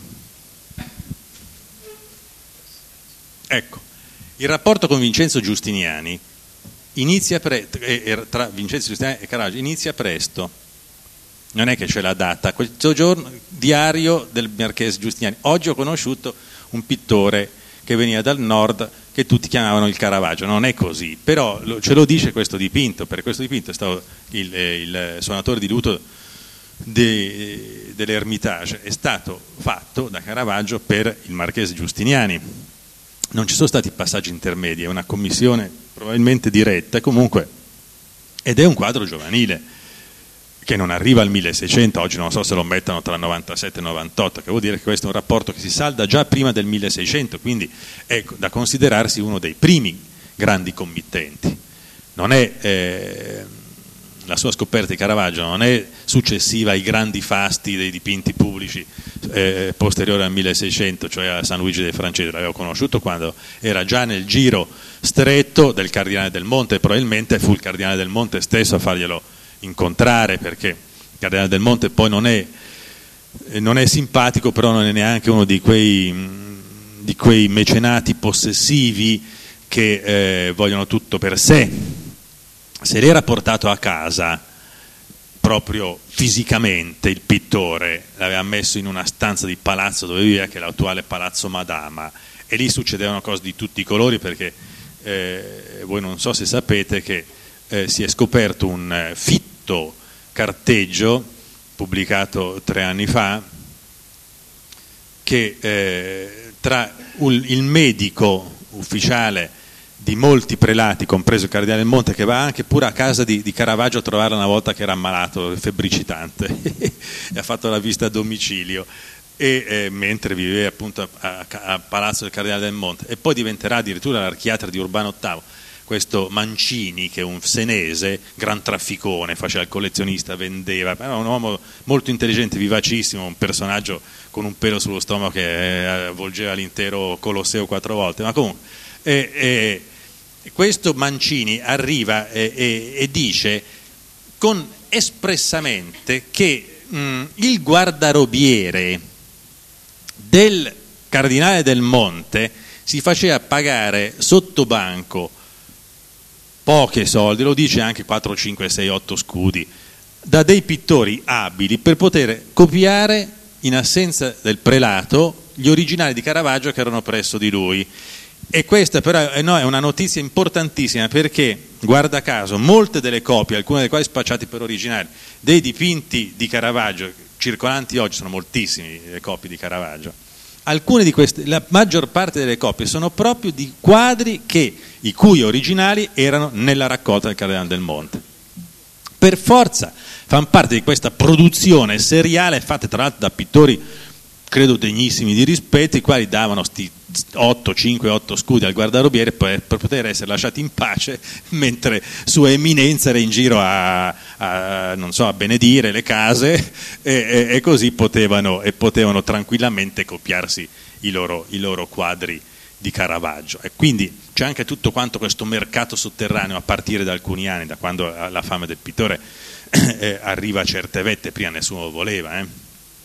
Ecco, il rapporto con Vincenzo Giustiniani inizia pre- eh, tra Vincenzo Giustiniani e Caravaggio inizia presto. Non è che c'è la data, questo giorno diario del marchese Giustiniani. Oggi ho conosciuto un pittore che veniva dal nord che tutti chiamavano il Caravaggio, non è così, però lo, ce lo dice questo dipinto, per questo dipinto è stato il, il suonatore di luto de, dell'Ermitage, è stato fatto da Caravaggio per il marchese Giustiniani, non ci sono stati passaggi intermedi, è una commissione probabilmente diretta, comunque, ed è un quadro giovanile che non arriva al milleseicento, oggi non so se lo mettono tra il novantasette e il novantotto, che vuol dire che questo è un rapporto che si salda già prima del milleseicento, quindi è da considerarsi uno dei primi grandi committenti. Non è, eh, la sua scoperta di Caravaggio non è successiva ai grandi fasti dei dipinti pubblici eh, posteriori al milleseicento, cioè a San Luigi dei Francesi. L'avevo conosciuto quando era già nel giro stretto del Cardinale del Monte, e probabilmente fu il Cardinale del Monte stesso a farglielo incontrare, perché il Cardinale del Monte poi non è, non è simpatico, però non è neanche uno di quei, di quei mecenati possessivi che eh, vogliono tutto per sé. Se l'era portato a casa proprio fisicamente, il pittore l'aveva messo in una stanza di palazzo dove viveva, che è l'attuale Palazzo Madama, e lì succedevano cose di tutti i colori, perché eh, voi non so se sapete che eh, si è scoperto un eh, fitto carteggio pubblicato tre anni fa che eh, tra un, il medico ufficiale di molti prelati, compreso il Cardinale del Monte, che va anche pure a casa di, di Caravaggio a trovarla una volta che era ammalato, febbricitante, e ha fatto la visita a domicilio, e, eh, mentre viveva appunto a, a, a Palazzo del Cardinale del Monte, e poi diventerà addirittura l'archiatra di Urbano ottavo, questo Mancini, che è un senese, gran trafficone, faceva il collezionista, vendeva, era un uomo molto intelligente, vivacissimo, un personaggio con un pelo sullo stomaco che eh, avvolgeva l'intero Colosseo quattro volte, ma comunque... Eh, eh, questo Mancini arriva e, e, e dice con espressamente che mh, il guardarobiere del Cardinale del Monte si faceva pagare sotto banco pochi soldi, lo dice anche quattro, cinque, sei, otto scudi, da dei pittori abili per poter copiare, in assenza del prelato, gli originali di Caravaggio che erano presso di lui. E questa però è una notizia importantissima, perché, guarda caso, molte delle copie, alcune delle quali spacciate per originali, dei dipinti di Caravaggio, circolanti oggi, sono moltissime le copie di Caravaggio, alcune di queste, la maggior parte delle copie sono proprio di quadri che, i cui originali erano nella raccolta del Cardinale del Monte. Per forza fanno parte di questa produzione seriale, fatta tra l'altro da pittori credo degnissimi di rispetto, i quali davano sti otto, cinque, otto scudi al guardarobiere per, per poter essere lasciati in pace, mentre Sua Eminenza era in giro a, a, non so, a benedire le case, e, e, e così potevano, e potevano tranquillamente copiarsi i loro, i loro quadri di Caravaggio. E quindi c'è anche tutto quanto questo mercato sotterraneo a partire da alcuni anni, da quando la fama del pittore eh, arriva a certe vette, prima nessuno lo voleva, eh.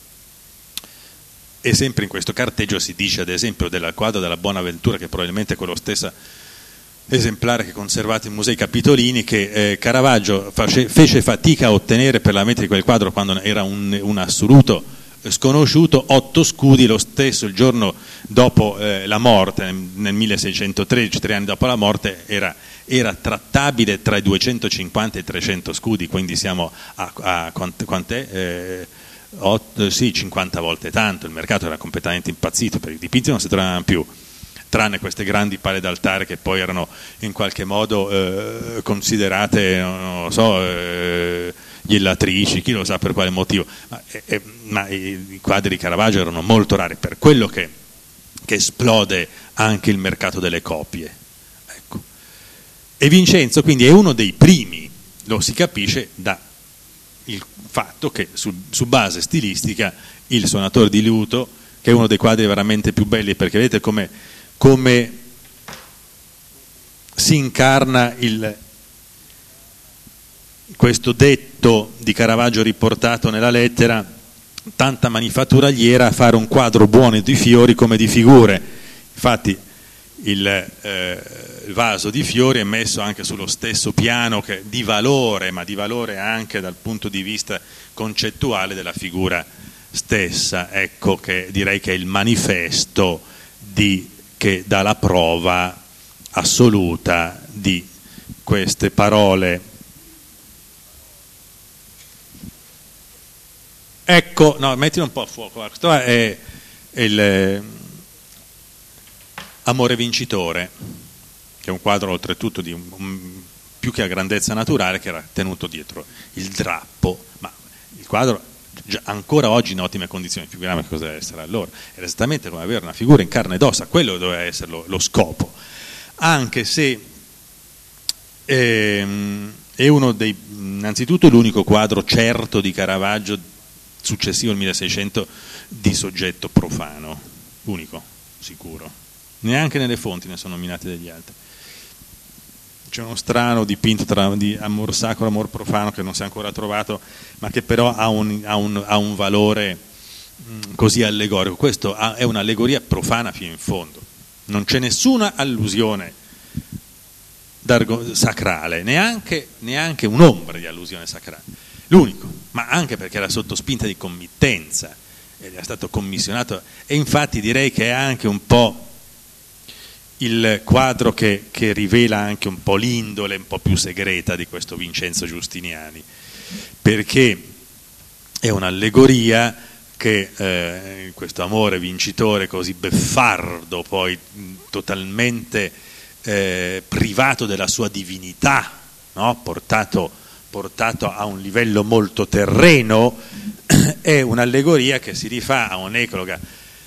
E sempre in questo carteggio si dice, ad esempio, del quadro della Bonaventura, che probabilmente è quello stesso esemplare che conservate in Musei Capitolini, che eh, Caravaggio face, fece fatica a ottenere per la mettere di quel quadro quando era un, un assoluto sconosciuto, otto scudi, lo stesso il giorno dopo eh, la morte, nel, nel milleseicentotredici, tre anni dopo la morte, era, era trattabile tra i duecentocinquanta e i trecento scudi, quindi siamo a, a quant, quant'è? Eh, Otto, sì, cinquanta volte tanto. Il mercato era completamente impazzito, perché i dipinti non si trovavano più, tranne queste grandi pale d'altare che poi erano in qualche modo eh, considerate, non lo so, eh, iellatrici, chi lo sa per quale motivo, ma, eh, ma i, i quadri di Caravaggio erano molto rari, per quello che, che esplode anche il mercato delle copie, ecco. E Vincenzo quindi è uno dei primi, lo si capisce da il fatto che su, su base stilistica il Suonatore di liuto, che è uno dei quadri veramente più belli, perché vedete come, come si incarna il, questo detto di Caravaggio riportato nella lettera: tanta manifatturiera a fare un quadro buono di fiori come di figure. Infatti il, eh, il vaso di fiori è messo anche sullo stesso piano, che di valore, ma di valore anche dal punto di vista concettuale della figura stessa. Ecco che direi che è il manifesto di, che dà la prova assoluta di queste parole. Ecco, no, mettilo un po' a fuoco. Questo è, è il Amore vincitore, che è un quadro oltretutto di un, un, più che a grandezza naturale, che era tenuto dietro il drappo, ma il quadro già, ancora oggi in ottime condizioni, figuriamo che cosa deve essere allora. Era esattamente come avere una figura in carne ed ossa, quello doveva essere lo, lo scopo, anche se ehm, è uno dei, innanzitutto l'unico quadro certo di Caravaggio successivo al milleseicento di soggetto profano, unico, sicuro. Neanche nelle fonti ne sono nominati degli altri. C'è uno strano dipinto tra, di amor sacro e amor profano che non si è ancora trovato, ma che però ha un, ha un, ha un valore mh, così allegorico. Questo ha, è un'allegoria profana fino in fondo. Non c'è nessuna allusione sacrale, neanche, neanche un'ombra di allusione sacrale. L'unico, ma anche perché era sotto spinta di committenza, ed è stato commissionato, e infatti direi che è anche un po' il quadro che, che rivela anche un po' l'indole un po' più segreta di questo Vincenzo Giustiniani, perché è un'allegoria che eh, questo amore vincitore così beffardo, poi totalmente eh, privato della sua divinità, no? portato, portato a un livello molto terreno, è un'allegoria che si rifà a un'ecloga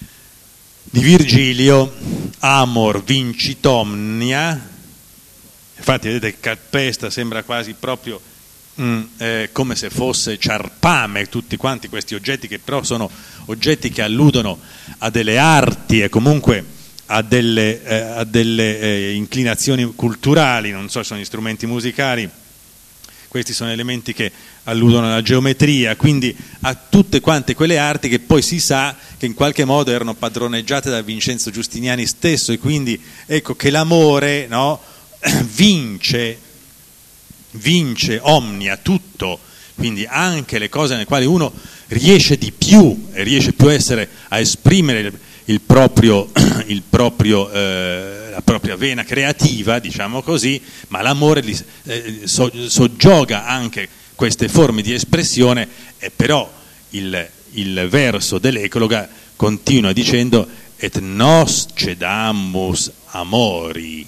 di Virgilio, Amor vincit omnia. Infatti vedete che calpesta, sembra quasi proprio mm, eh, come se fosse ciarpame, tutti quanti questi oggetti che però sono oggetti che alludono a delle arti e comunque a delle, eh, a delle eh, inclinazioni culturali, non so, sono strumenti musicali, questi sono elementi che alludono alla geometria, quindi a tutte quante quelle arti che poi si sa che in qualche modo erano padroneggiate da Vincenzo Giustiniani stesso, e quindi ecco che l'amore, no, vince, vince, omnia, tutto, quindi anche le cose nelle quali uno riesce di più e riesce più a essere, a esprimere il proprio, il proprio, eh, la propria vena creativa, diciamo così, ma l'amore li, eh, so, soggioga anche queste forme di espressione, e però il, il verso dell'ecloga continua dicendo et nos cedamus amori.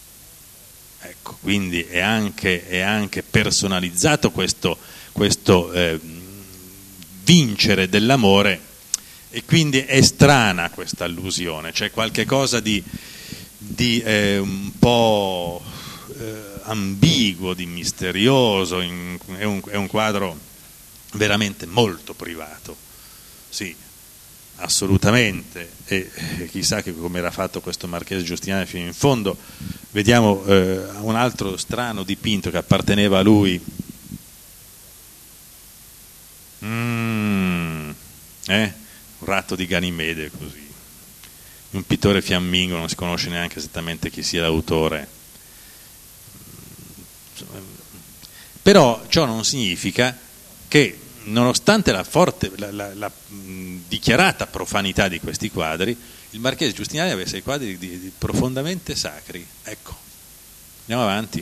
Ecco, quindi è anche, è anche personalizzato questo, questo eh, vincere dell'amore, e quindi è strana questa allusione, c'è qualche cosa di, di eh, un po' eh, ambiguo, di misterioso, in, è, un, è un quadro veramente molto privato, sì, assolutamente, e, e chissà che come era fatto questo Marchese Giustiniani fino in fondo. Vediamo eh, un altro strano dipinto che apparteneva a lui, mm, eh? un ratto di Ganimede, così, un pittore fiammingo, non si conosce neanche esattamente chi sia l'autore. Però ciò non significa che, nonostante la forte, la, la, la mh, dichiarata profanità di questi quadri, il Marchese Giustiniani avesse i quadri di, di profondamente sacri. Ecco, andiamo avanti.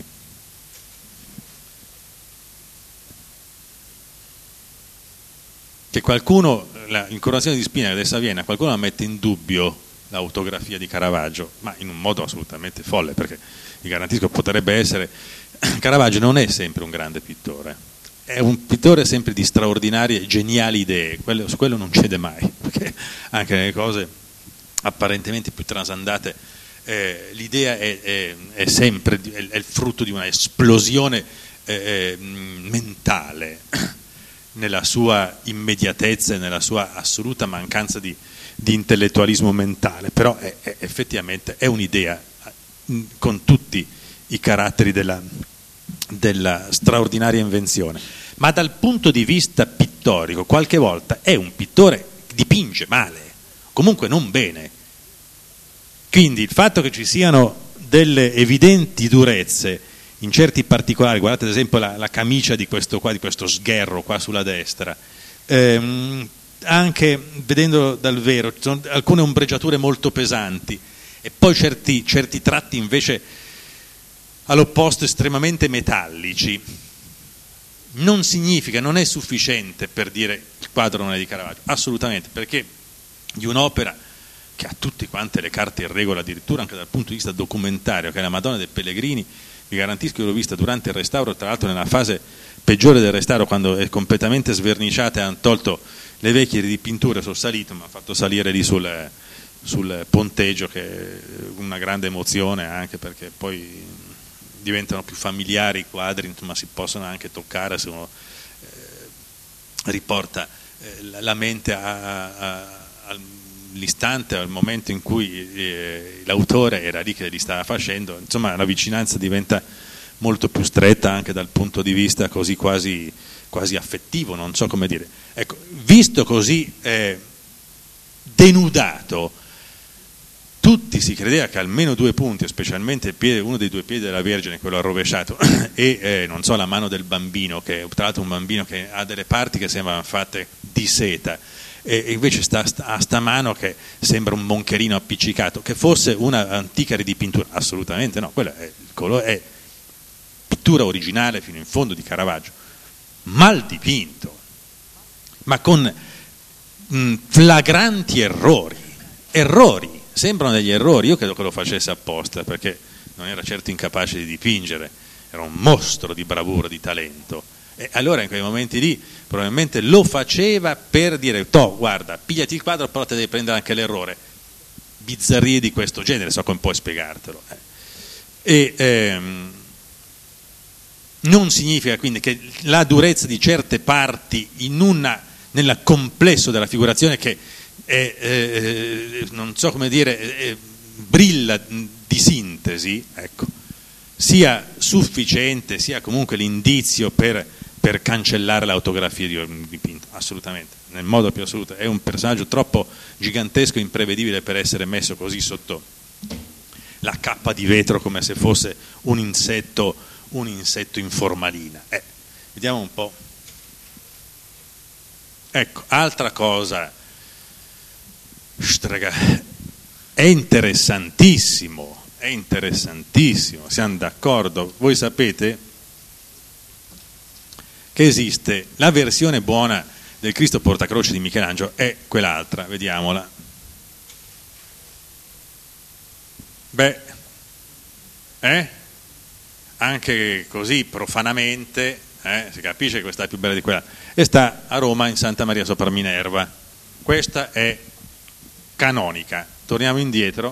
Che qualcuno, l'incoronazione di spina della Viena, qualcuno la mette in dubbio l'autografia di Caravaggio, ma in un modo assolutamente folle, perché vi garantisco potrebbe essere, Caravaggio non è sempre un grande pittore, è un pittore sempre di straordinarie e geniali idee, quello, su quello non cede mai, perché anche nelle cose apparentemente più trasandate eh, l'idea è, è, è sempre è, è il frutto di una esplosione eh, mentale nella sua immediatezza e nella sua assoluta mancanza di, di intellettualismo mentale, però è, è, effettivamente è un'idea con tutti i caratteri della, della straordinaria invenzione. Ma dal punto di vista pittorico, qualche volta è un pittore che dipinge male, comunque non bene. Quindi il fatto che ci siano delle evidenti durezze in certi particolari, guardate ad esempio la, la camicia di questo qua, di questo sgherro qua sulla destra, ehm, anche vedendo dal vero ci sono alcune ombreggiature molto pesanti, e poi certi, certi tratti invece all'opposto estremamente metallici. Non significa, non è sufficiente per dire il quadro non è di Caravaggio, assolutamente, perché di un'opera che ha tutte quante le carte in regola, addirittura anche dal punto di vista documentario, che è la Madonna dei Pellegrini, vi garantisco che l'ho vista durante il restauro, tra l'altro nella fase peggiore del restauro, quando è completamente sverniciata e hanno tolto le vecchie ripinture, sono salito, mi ha fatto salire lì sul, sul ponteggio, che è una grande emozione, anche perché poi diventano più familiari i quadri, insomma si possono anche toccare se uno eh, riporta eh, la, la mente a, a, all'istante, al momento in cui eh, l'autore era lì che li stava facendo, insomma la vicinanza diventa molto più stretta anche dal punto di vista così quasi, quasi affettivo, non so come dire. Ecco, visto così eh, denudato, tutti si credeva che almeno due punti, specialmente il piede, uno dei due piedi della Vergine, quello arrovesciato, e eh, non so, la mano del bambino, che è tra l'altro un bambino che ha delle parti che sembrano fatte di seta, e invece sta, ha sta mano che sembra un moncherino appiccicato, che fosse una antica ridipintura, assolutamente no, quello è, il colore è pittura originale fino in fondo di Caravaggio, mal dipinto, ma con mh, flagranti errori, errori, sembrano degli errori. Io credo che lo facesse apposta, perché non era certo incapace di dipingere, era un mostro di bravura, di talento, e allora in quei momenti lì probabilmente lo faceva per dire: toh, guarda, pigliati il quadro, però te devi prendere anche l'errore. Bizzarrie di questo genere, so come puoi spiegartelo. Eh. E ehm, non significa quindi che la durezza di certe parti in una, nel complesso della figurazione, che è, eh, non so come dire, eh, brilla di sintesi, ecco, sia sufficiente, sia comunque l'indizio per, per cancellare l'autografia di un dipinto, assolutamente, nel modo più assoluto. È un personaggio troppo gigantesco e imprevedibile per essere messo così sotto la cappa di vetro come se fosse un insetto, un insetto in formalina. Eh, vediamo un po'. Ecco, altra cosa, Strega, è interessantissimo, è interessantissimo, siamo d'accordo. Voi sapete che esiste la versione buona del Cristo Portacroce di Michelangelo, è quell'altra, vediamola. Beh, eh? Anche così profanamente, eh, si capisce che questa è più bella di quella, e sta a Roma in Santa Maria sopra Minerva. Questa è canonica. Torniamo indietro.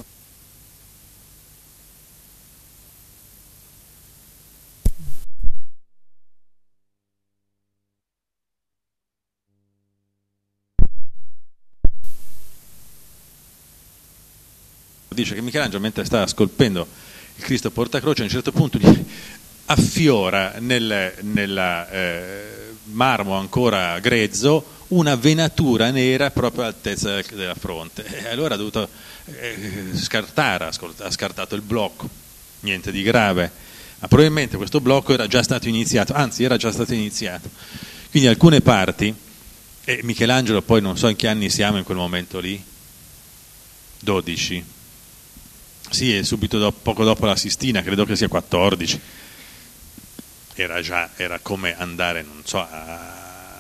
Dice che Michelangelo, mentre stava scolpendo il Cristo Portacroce, a un certo punto gli affiora nel nella, eh, marmo ancora grezzo una venatura nera proprio all'altezza della fronte, e allora ha dovuto eh, scartare, ha scartato il blocco, niente di grave, ma probabilmente questo blocco era già stato iniziato, anzi era già stato iniziato, quindi alcune parti, e Michelangelo poi non so in che anni siamo in quel momento lì, dodici, sì, è subito dopo, poco dopo la Sistina, credo che sia quattordici, era già, era come andare, non so, a,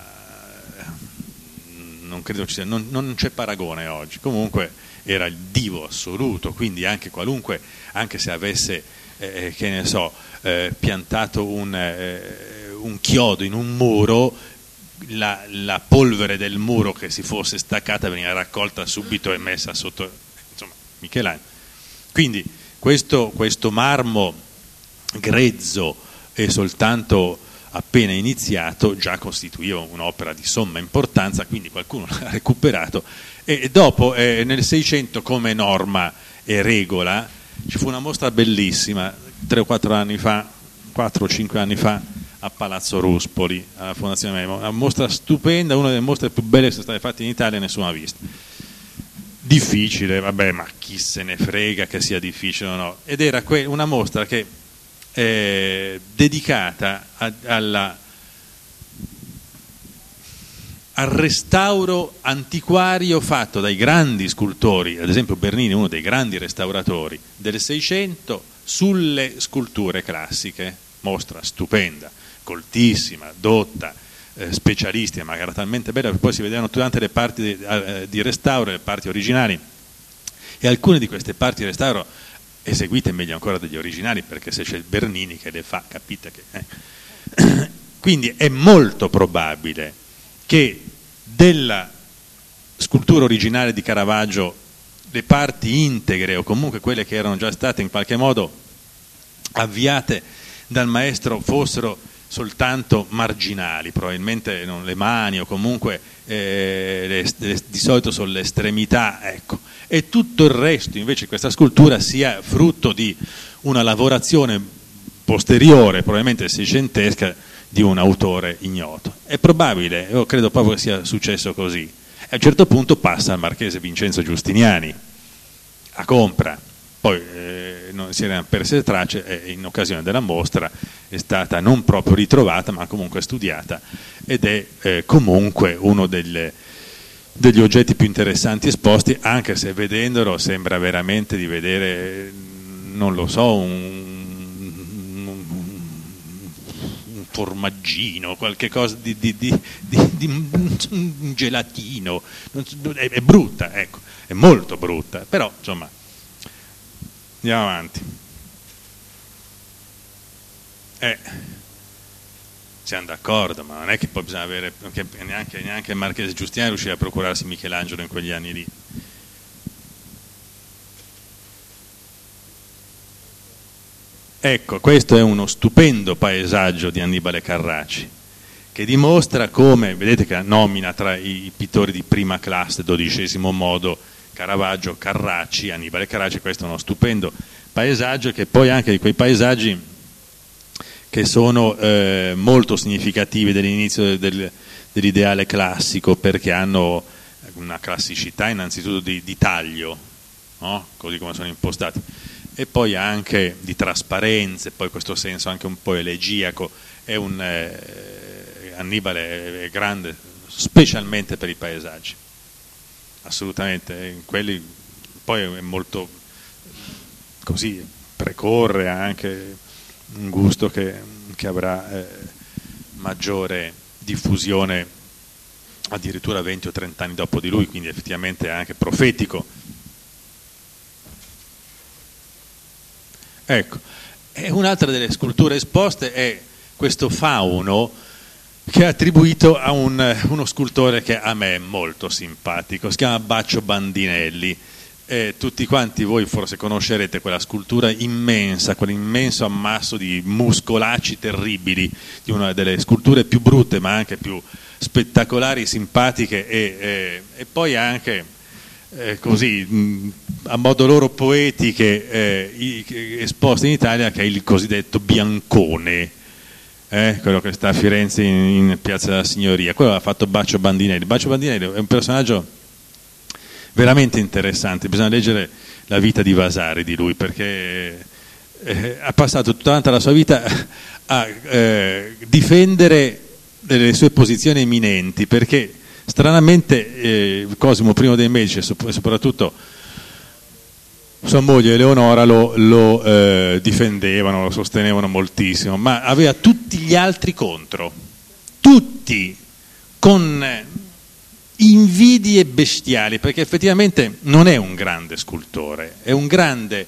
non credo ci sia, non, non c'è paragone oggi, comunque era il divo assoluto, quindi anche qualunque, anche se avesse, eh, che ne so, eh, piantato un, eh, un chiodo in un muro, la, la polvere del muro che si fosse staccata veniva raccolta subito e messa sotto, insomma, Michelangelo. Quindi questo, questo marmo grezzo e soltanto appena iniziato già costituiva un'opera di somma importanza, quindi qualcuno l'ha recuperato, e dopo eh, nel Seicento, come norma e regola, ci fu una mostra bellissima tre o quattro anni fa, quattro o cinque anni fa, a Palazzo Ruspoli, alla Fondazione Memo, una mostra stupenda, una delle mostre più belle che sono state fatte in Italia, nessuno ha visto. Difficile, vabbè, ma chi se ne frega che sia difficile o no, ed era que- una mostra che è dedicata a, alla, al restauro antiquario fatto dai grandi scultori, ad esempio Bernini, uno dei grandi restauratori del Seicento, sulle sculture classiche. Mostra stupenda, coltissima, dotta, eh, specialistica, ma era talmente bella che poi si vedevano tutte le parti di, eh, di restauro, le parti originali, e alcune di queste parti di restauro eseguite meglio ancora degli originali, perché se c'è il Bernini che le fa, capite che eh. Quindi è molto probabile che della scultura originale di Caravaggio le parti integre, o comunque quelle che erano già state in qualche modo avviate dal maestro fossero soltanto marginali, probabilmente non le mani o comunque eh, le, le, di solito sono le estremità, ecco, e tutto il resto invece questa scultura sia frutto di una lavorazione posteriore, probabilmente seicentesca, di un autore ignoto. È probabile, io credo proprio che sia successo così. A un certo punto passa al marchese Vincenzo Giustiniani a compra, poi eh, non si erano perse tracce e in occasione della mostra è stata non proprio ritrovata ma comunque studiata ed è eh, comunque uno delle, degli oggetti più interessanti esposti, anche se vedendolo sembra veramente di vedere, non lo so, un formaggino, qualche cosa di, di, di, di, di un gelatino, è, è brutta, ecco, è molto brutta, però insomma andiamo avanti. Eh, siamo d'accordo, ma non è che poi bisogna avere, che neanche, neanche il marchese Giustiniani riusciva a procurarsi Michelangelo in quegli anni lì. Ecco, questo è uno stupendo paesaggio di Annibale Carracci, che dimostra come, vedete che nomina tra i pittori di prima classe, dodicesimo modo, Caravaggio, Carracci, Annibale Carracci. Questo è uno stupendo paesaggio, che poi anche di quei paesaggi che sono eh, molto significativi dell'inizio del, dell'ideale classico, perché hanno una classicità innanzitutto di, di taglio, no? Così come sono impostati, e poi anche di trasparenze, poi questo senso anche un po' elegiaco. È un, eh, Annibale è grande specialmente per i paesaggi, assolutamente, quelli poi è molto così, precorre anche un gusto che, che avrà eh, maggiore diffusione addirittura venti o trenta anni dopo di lui, quindi effettivamente è anche profetico. Ecco, e un'altra delle sculture esposte è questo fauno che è attribuito a un, uno scultore che a me è molto simpatico, si chiama Baccio Bandinelli. Eh, tutti quanti voi forse conoscerete quella scultura immensa, quell'immenso ammasso di muscolacci terribili, di una delle sculture più brutte ma anche più spettacolari, simpatiche e, e, e poi anche eh, così mh, a modo loro poetiche eh, i, esposte in Italia, che è il cosiddetto Biancone, eh, quello che sta a Firenze in, in Piazza della Signoria. Quello l'ha fatto Baccio Bandinelli. Baccio Bandinelli è un personaggio veramente interessante, bisogna leggere la vita di Vasari di lui, perché eh, ha passato tutta la sua vita a eh, difendere le sue posizioni eminenti, perché stranamente eh, Cosimo I dei Medici e soprattutto sua moglie Eleonora lo, lo eh, difendevano, lo sostenevano moltissimo, ma aveva tutti gli altri contro, tutti, con invidie bestiali, perché effettivamente non è un grande scultore, è un grande,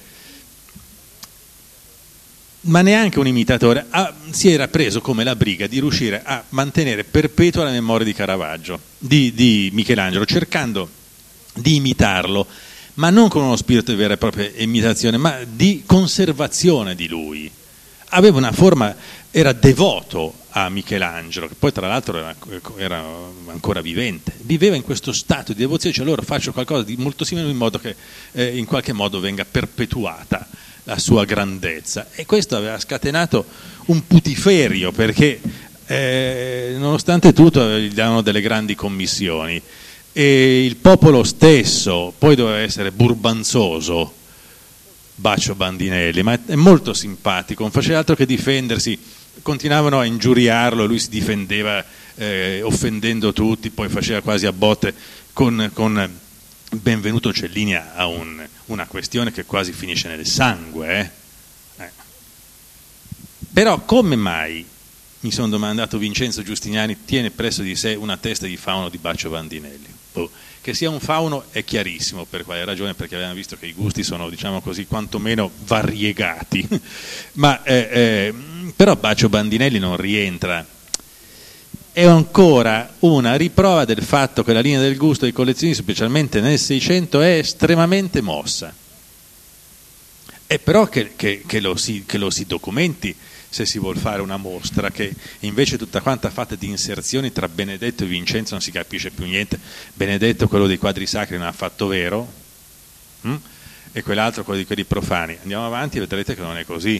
ma neanche un imitatore. Ah, si era preso come la briga di riuscire a mantenere perpetua la memoria di Caravaggio, di, di Michelangelo, cercando di imitarlo, ma non con uno spirito di vera e propria imitazione, ma di conservazione di lui. Aveva una forma, era devoto a Michelangelo, che poi tra l'altro era, era ancora vivente, viveva in questo stato di devozione, cioè allora faccio qualcosa di molto simile in modo che eh, in qualche modo venga perpetuata la sua grandezza, e questo aveva scatenato un putiferio, perché eh, nonostante tutto gli davano delle grandi commissioni e il popolo stesso poi doveva essere burbanzoso. Baccio Bandinelli, ma è molto simpatico, non faceva altro che difendersi, continuavano a ingiuriarlo e lui si difendeva eh, offendendo tutti, poi faceva quasi a botte con, con Benvenuto Cellini a un, una questione che quasi finisce nel sangue. Eh? Eh. Però come mai, mi sono domandato, Vincenzo Giustiniani tiene presso di sé una testa di fauno di Baccio Bandinelli? Oh. Che sia un fauno è chiarissimo per quale ragione, perché abbiamo visto che i gusti sono, diciamo così, quantomeno variegati, ma eh, eh, però Baccio Bandinelli non rientra. È ancora una riprova del fatto che la linea del gusto dei collezionisti, specialmente nel Seicento, è estremamente mossa. E però che, che, che, lo si, che lo si documenti se si vuol fare una mostra, che invece tutta quanta fatta di inserzioni tra Benedetto e Vincenzo, non si capisce più niente. Benedetto, quello dei quadri sacri, non ha fatto vero, hm? e quell'altro quello di quelli profani. Andiamo avanti e vedrete che non è così.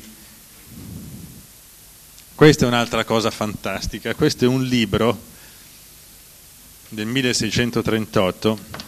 Questa è un'altra cosa fantastica. Questo è un libro del milleseicentotrentotto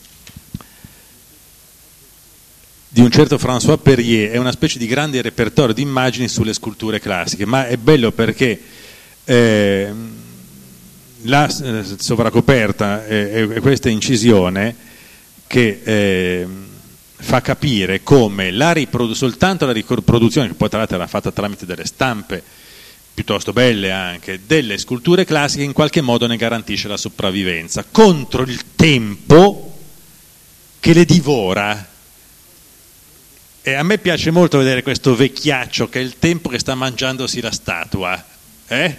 di un certo François Perrier. È una specie di grande repertorio di immagini sulle sculture classiche, ma è bello perché eh, la eh, sovracoperta e eh, questa incisione che eh, fa capire come la riprodu- soltanto la riproduzione, che poi tra l'altro era fatta tramite delle stampe piuttosto belle anche, delle sculture classiche, in qualche modo ne garantisce la sopravvivenza contro il tempo che le divora. E a me piace molto vedere questo vecchiaccio che è il tempo che sta mangiandosi la statua, eh?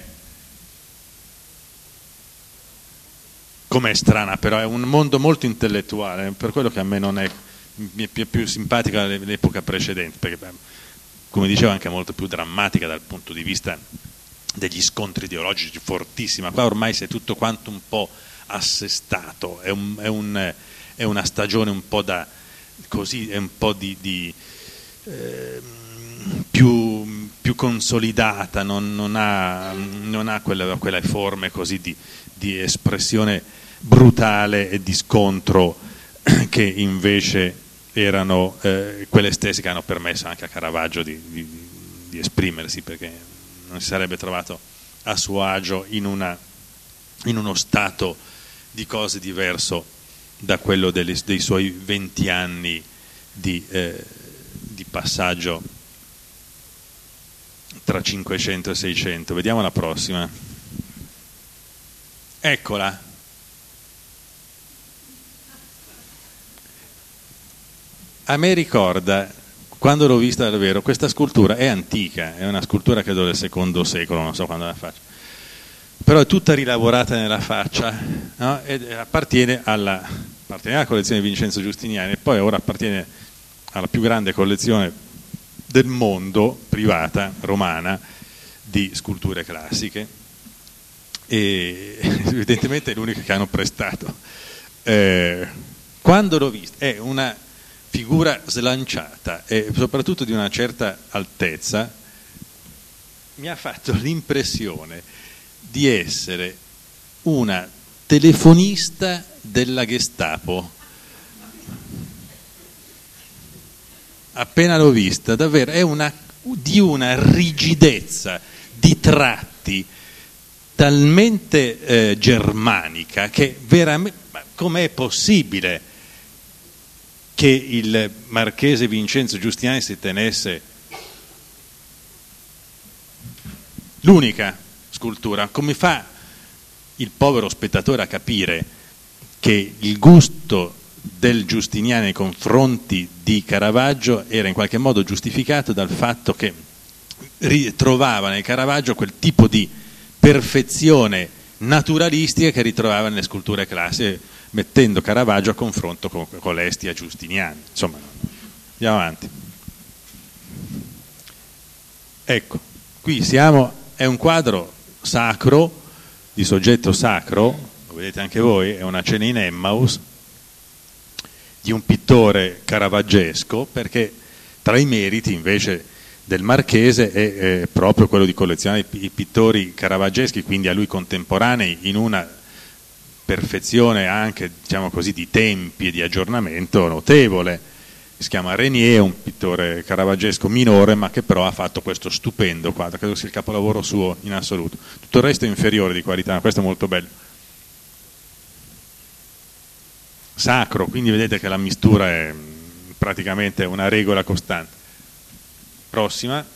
Com'è strana, però è un mondo molto intellettuale, per quello che a me non è, mi è più simpatica l'epoca precedente, perché come dicevo anche molto più drammatica dal punto di vista degli scontri ideologici, fortissima. Qua ormai si è tutto quanto un po' assestato, è, un, è, un, è una stagione un po' da così, è un po' di, di eh, più, più consolidata, non, non ha, non ha quelle, quelle forme così di, di espressione brutale e di scontro che invece erano eh, quelle stesse che hanno permesso anche a Caravaggio di, di, di esprimersi, perché non si sarebbe trovato a suo agio in, una, in uno stato di cose diverso da quello delle, dei suoi venti anni di, eh, di passaggio tra cinquecento e seicento. Vediamo la prossima. Eccola. A me ricorda, quando l'ho vista davvero, questa scultura è antica, è una scultura credo del secondo secolo, non so quando la faccio, però è tutta rilavorata nella faccia, no? Ed appartiene alla, appartiene alla collezione di Vincenzo Giustiniani e poi ora appartiene alla più grande collezione del mondo, privata, romana, di sculture classiche, e evidentemente è l'unica che hanno prestato. Eh, quando l'ho vista, è una figura slanciata e soprattutto di una certa altezza, mi ha fatto l'impressione di essere una telefonista della Gestapo. Appena l'ho vista, davvero è una, di una rigidezza di tratti talmente eh, germanica che veramente, com'è possibile che il marchese Vincenzo Giustiniani si tenesse l'unica scultura? Come fa il povero spettatore a capire che il gusto del Giustiniani nei confronti di Caravaggio era in qualche modo giustificato dal fatto che ritrovava nel Caravaggio quel tipo di perfezione naturalistica che ritrovava nelle sculture classiche, mettendo Caravaggio a confronto con, con l'Estia Giustiniani. Insomma, andiamo avanti. Ecco, qui siamo, è un quadro sacro, di soggetto sacro, lo vedete anche voi, è una cena in Emmaus, di un pittore caravaggesco, perché tra i meriti invece del Marchese è, è proprio quello di collezionare i, i pittori caravaggeschi, quindi a lui contemporanei, in una perfezione anche, diciamo così, di tempi e di aggiornamento notevole. Si chiama Renier, è un pittore caravaggesco minore, ma che però ha fatto questo stupendo quadro, credo sia il capolavoro suo in assoluto. Tutto il resto è inferiore di qualità, questo è molto bello. Sacro, quindi vedete che la mistura è praticamente una regola costante. Prossima.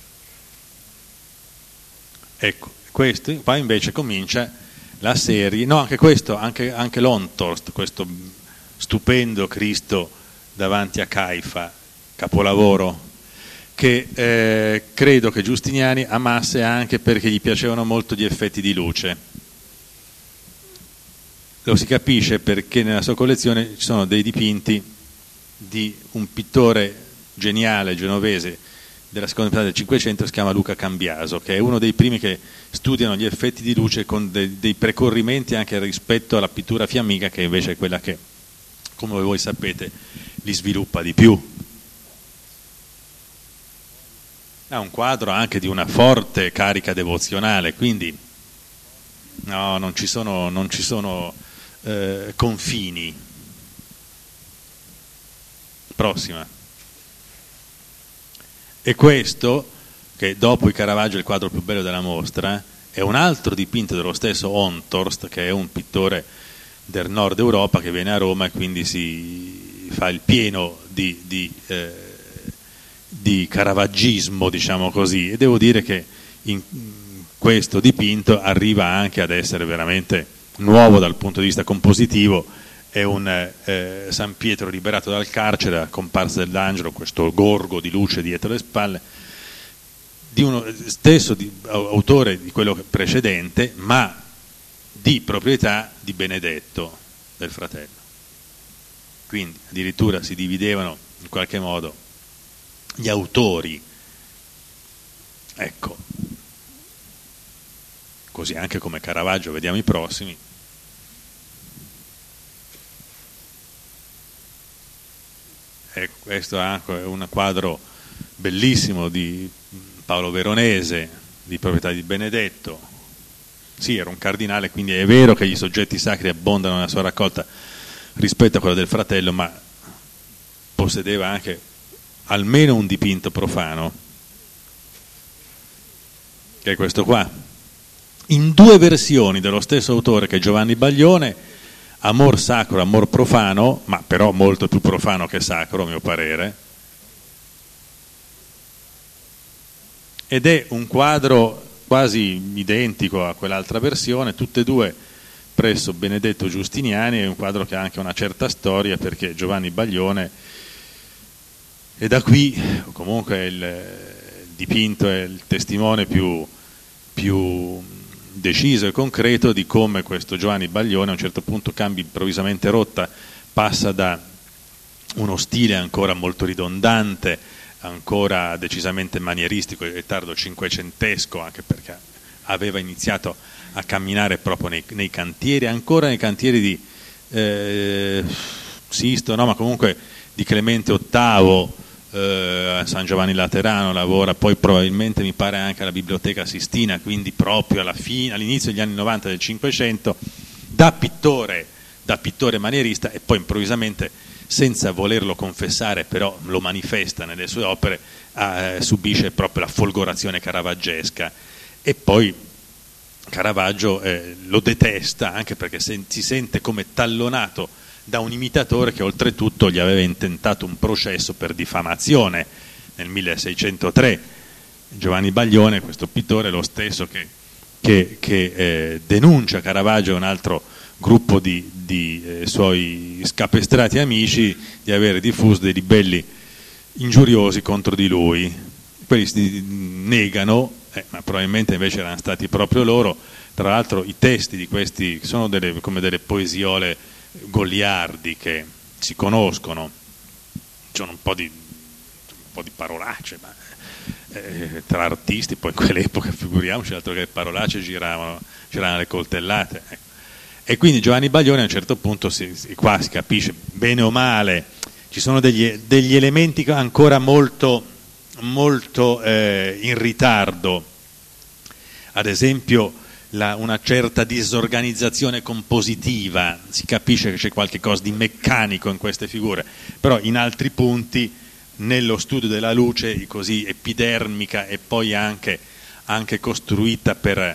Ecco, questo, poi invece comincia la serie, no, anche questo, anche, anche l'Ontorst, questo stupendo Cristo davanti a Caifa, capolavoro, che eh, credo che Giustiniani amasse anche perché gli piacevano molto gli effetti di luce. Lo si capisce perché nella sua collezione ci sono dei dipinti di un pittore geniale genovese della seconda metà del Cinquecento, si chiama Luca Cambiaso, che è uno dei primi che studiano gli effetti di luce con de- dei precorrimenti anche rispetto alla pittura fiamminga, che invece è quella che, come voi sapete, li sviluppa di più. Ha un quadro anche di una forte carica devozionale, quindi no, non ci sono, non ci sono eh, confini. Prossima. E questo, che dopo il Caravaggio è il quadro più bello della mostra, è un altro dipinto dello stesso Honthorst, che è un pittore del nord Europa che viene a Roma e quindi si fa il pieno di, di, eh, di caravaggismo, diciamo così, e devo dire che in questo dipinto arriva anche ad essere veramente nuovo dal punto di vista compositivo. È un eh, San Pietro liberato dal carcere, a comparsa dell'angelo, questo gorgo di luce dietro le spalle, di uno stesso di, autore di quello precedente, ma di proprietà di Benedetto, del fratello. Quindi addirittura si dividevano in qualche modo gli autori. Ecco, così anche come Caravaggio, vediamo i prossimi. E questo è un quadro bellissimo di Paolo Veronese, di proprietà di Benedetto. Sì, era un cardinale, quindi è vero che i soggetti sacri abbondano nella sua raccolta rispetto a quello del fratello, ma possedeva anche almeno un dipinto profano, che è questo qua, in due versioni dello stesso autore, che è Giovanni Baglione, Amor sacro, amor profano, ma però molto più profano che sacro, a mio parere. Ed è un quadro quasi identico a quell'altra versione, tutte e due presso Benedetto Giustiniani. È un quadro che ha anche una certa storia, perché Giovanni Baglione, e da qui comunque il, il dipinto è il testimone più, più deciso e concreto di come questo Giovanni Baglione a un certo punto cambia improvvisamente rotta, passa da uno stile ancora molto ridondante, ancora decisamente manieristico e tardo cinquecentesco, anche perché aveva iniziato a camminare proprio nei, nei cantieri, ancora nei cantieri di eh, Sisto, no, ma comunque di Clemente ottavo, eh, a San Giovanni Laterano lavora, poi probabilmente mi pare anche alla Biblioteca Sistina, quindi proprio alla fine, all'inizio degli anni novanta del Cinquecento, da pittore, da pittore manierista, e poi improvvisamente, senza volerlo confessare, però lo manifesta nelle sue opere, eh, subisce proprio la folgorazione caravaggesca. E poi Caravaggio eh, lo detesta, anche perché se, si sente come tallonato da un imitatore che oltretutto gli aveva intentato un processo per diffamazione nel milleseicentotre. Giovanni Baglione, questo pittore, è lo stesso che, che, che eh, denuncia Caravaggio e un altro gruppo di, di eh, suoi scapestrati amici di aver diffuso dei libelli ingiuriosi contro di lui. Quelli si negano, eh, ma probabilmente invece erano stati proprio loro. Tra l'altro i testi di questi sono delle, come delle poesiole goliardiche, si conoscono, c'è un po' di, un po' di parolacce, ma eh, tra artisti, poi in quell'epoca figuriamoci, altro che parolacce, giravano, giravano le coltellate, ecco. E quindi Giovanni Baglione a un certo punto, si, si, qua si capisce bene o male, ci sono degli, degli elementi ancora molto, molto eh, in ritardo, ad esempio La, una certa disorganizzazione compositiva, si capisce che c'è qualche cosa di meccanico in queste figure, però in altri punti, nello studio della luce così epidermica e poi anche, anche costruita per,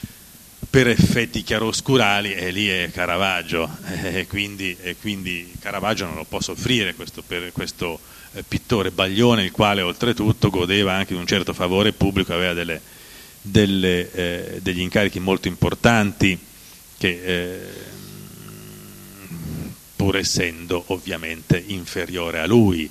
per effetti chiaroscurali, e lì è Caravaggio, e quindi, e quindi Caravaggio non lo può soffrire questo, per questo eh, pittore Baglione, il quale oltretutto godeva anche di un certo favore pubblico, aveva delle Delle, eh, degli incarichi molto importanti, che eh, pur essendo ovviamente inferiore a lui,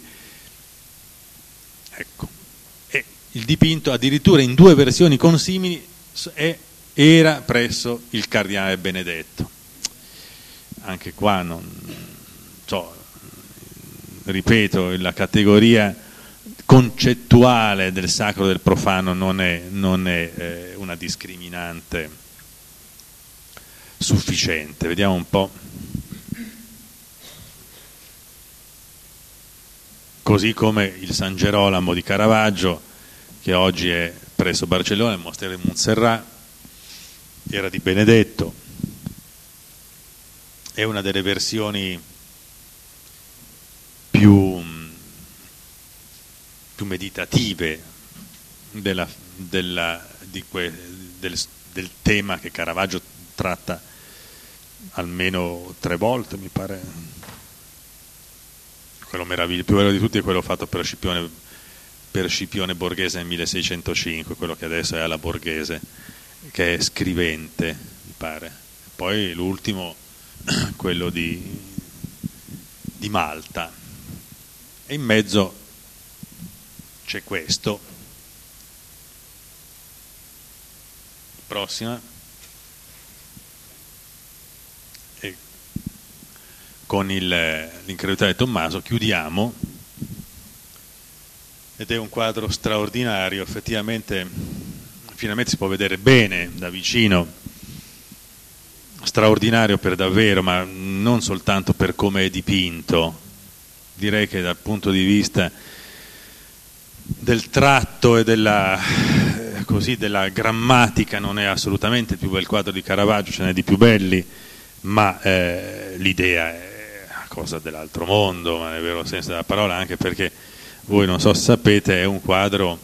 ecco. E il dipinto addirittura in due versioni consimili è, era presso il cardinale Benedetto. Anche qua non so, ripeto, la categoria concettuale del sacro e del profano non è, non è eh, una discriminante sufficiente. Vediamo un po'. Così come il San Gerolamo di Caravaggio, che oggi è presso Barcellona, il Monastero di Montserrat, era di Benedetto, è una delle versioni più, più meditative della, della, di que, del, del tema che Caravaggio tratta almeno tre volte, mi pare. Quello meraviglioso, più bello di tutti è quello fatto per Scipione, per Scipione Borghese nel milleseicentocinque, quello che adesso è alla Borghese, che è scrivente, mi pare. Poi l'ultimo, quello di, di Malta. E in mezzo c'è questo. Prossima. E con il, l'incredulità di Tommaso chiudiamo. Ed è un quadro straordinario, effettivamente, finalmente si può vedere bene da vicino, straordinario per davvero, ma non soltanto per come è dipinto. Direi che dal punto di vista del tratto e della, eh, così, della grammatica non è assolutamente il più bel quadro di Caravaggio, ce n'è di più belli, ma eh, l'idea è una cosa dell'altro mondo, ma nel vero senso della parola, anche perché voi non so se sapete, è un quadro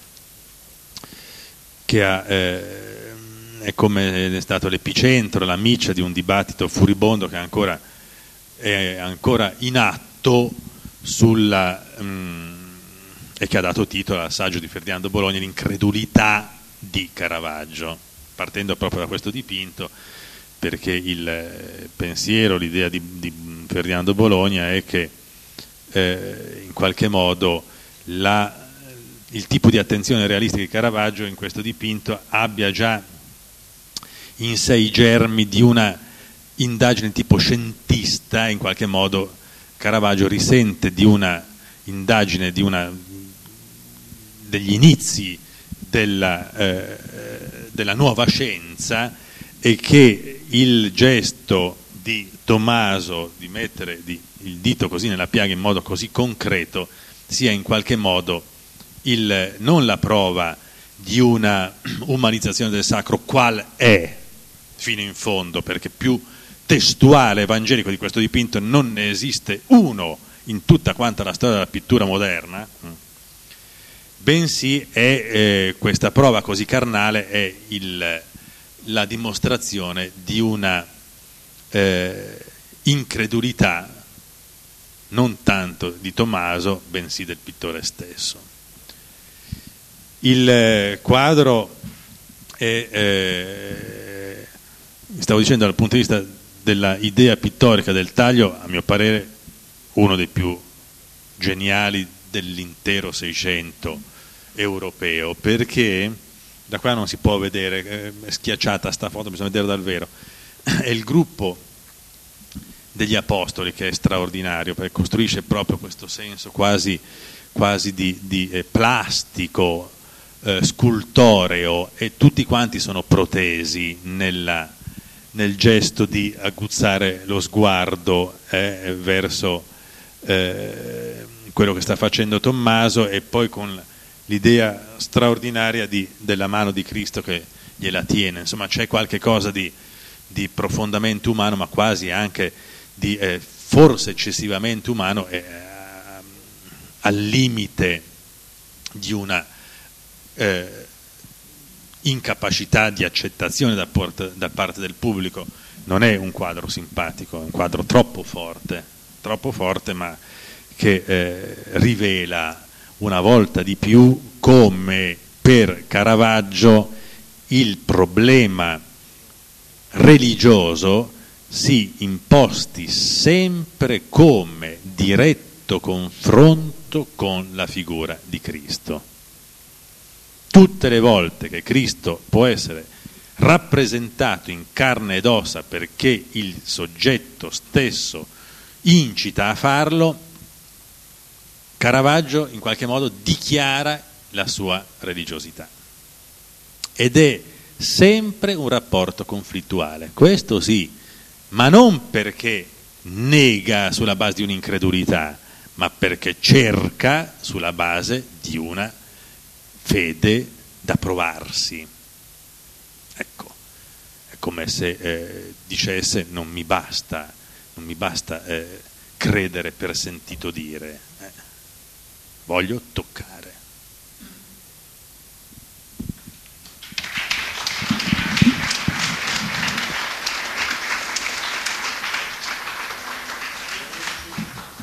che ha, eh, è come è stato l'epicentro, la miccia di un dibattito furibondo che ancora è ancora in atto sulla, mh, e che ha dato titolo all'assaggio di Ferdinando Bologna, l'incredulità di Caravaggio, partendo proprio da questo dipinto, perché il pensiero, l'idea di, di Ferdinando Bologna è che Eh, in qualche modo la, il tipo di attenzione realistica di Caravaggio in questo dipinto abbia già in sé i germi di una indagine tipo scientista. In qualche modo Caravaggio risente di una indagine, di una, degli inizi della, eh, della nuova scienza, e che il gesto di Tommaso di mettere di, il dito così nella piaga in modo così concreto sia in qualche modo il, non la prova di una umanizzazione del sacro qual è fino in fondo, perché più testuale evangelico di questo dipinto non ne esiste uno in tutta quanta la storia della pittura moderna, bensì è eh, questa prova così carnale è il, la dimostrazione di una Eh, incredulità non tanto di Tommaso bensì del pittore stesso. Il eh, quadro è, eh, stavo dicendo, dal punto di vista della idea pittorica del taglio, a mio parere uno dei più geniali dell'intero Seicento europeo, perché da qua non si può vedere, è schiacciata sta foto, bisogna vedere dal vero. È il gruppo degli apostoli che è straordinario, perché costruisce proprio questo senso quasi, quasi di, di eh, plastico, eh, scultoreo, e tutti quanti sono protesi nella, nel gesto di aguzzare lo sguardo eh, verso eh, quello che sta facendo Tommaso, e poi con l'idea straordinaria di, della mano di Cristo che gliela tiene. Insomma, c'è qualche cosa di di profondamente umano, ma quasi anche di eh, forse eccessivamente umano, eh, al limite di una eh, incapacità di accettazione da, port- da parte del pubblico. Non è un quadro simpatico, è un quadro troppo forte, troppo forte, ma che eh, rivela una volta di più come per Caravaggio il problema religioso si imposti sempre come diretto confronto con la figura di Cristo. Tutte le volte che Cristo può essere rappresentato in carne ed ossa perché il soggetto stesso incita a farlo, Caravaggio in qualche modo dichiara la sua religiosità ed è sempre un rapporto conflittuale, questo sì, ma non perché nega sulla base di un'incredulità, ma perché cerca sulla base di una fede da provarsi. Ecco, è come se eh, dicesse non mi basta, non mi basta eh, credere per sentito dire, eh, voglio toccare.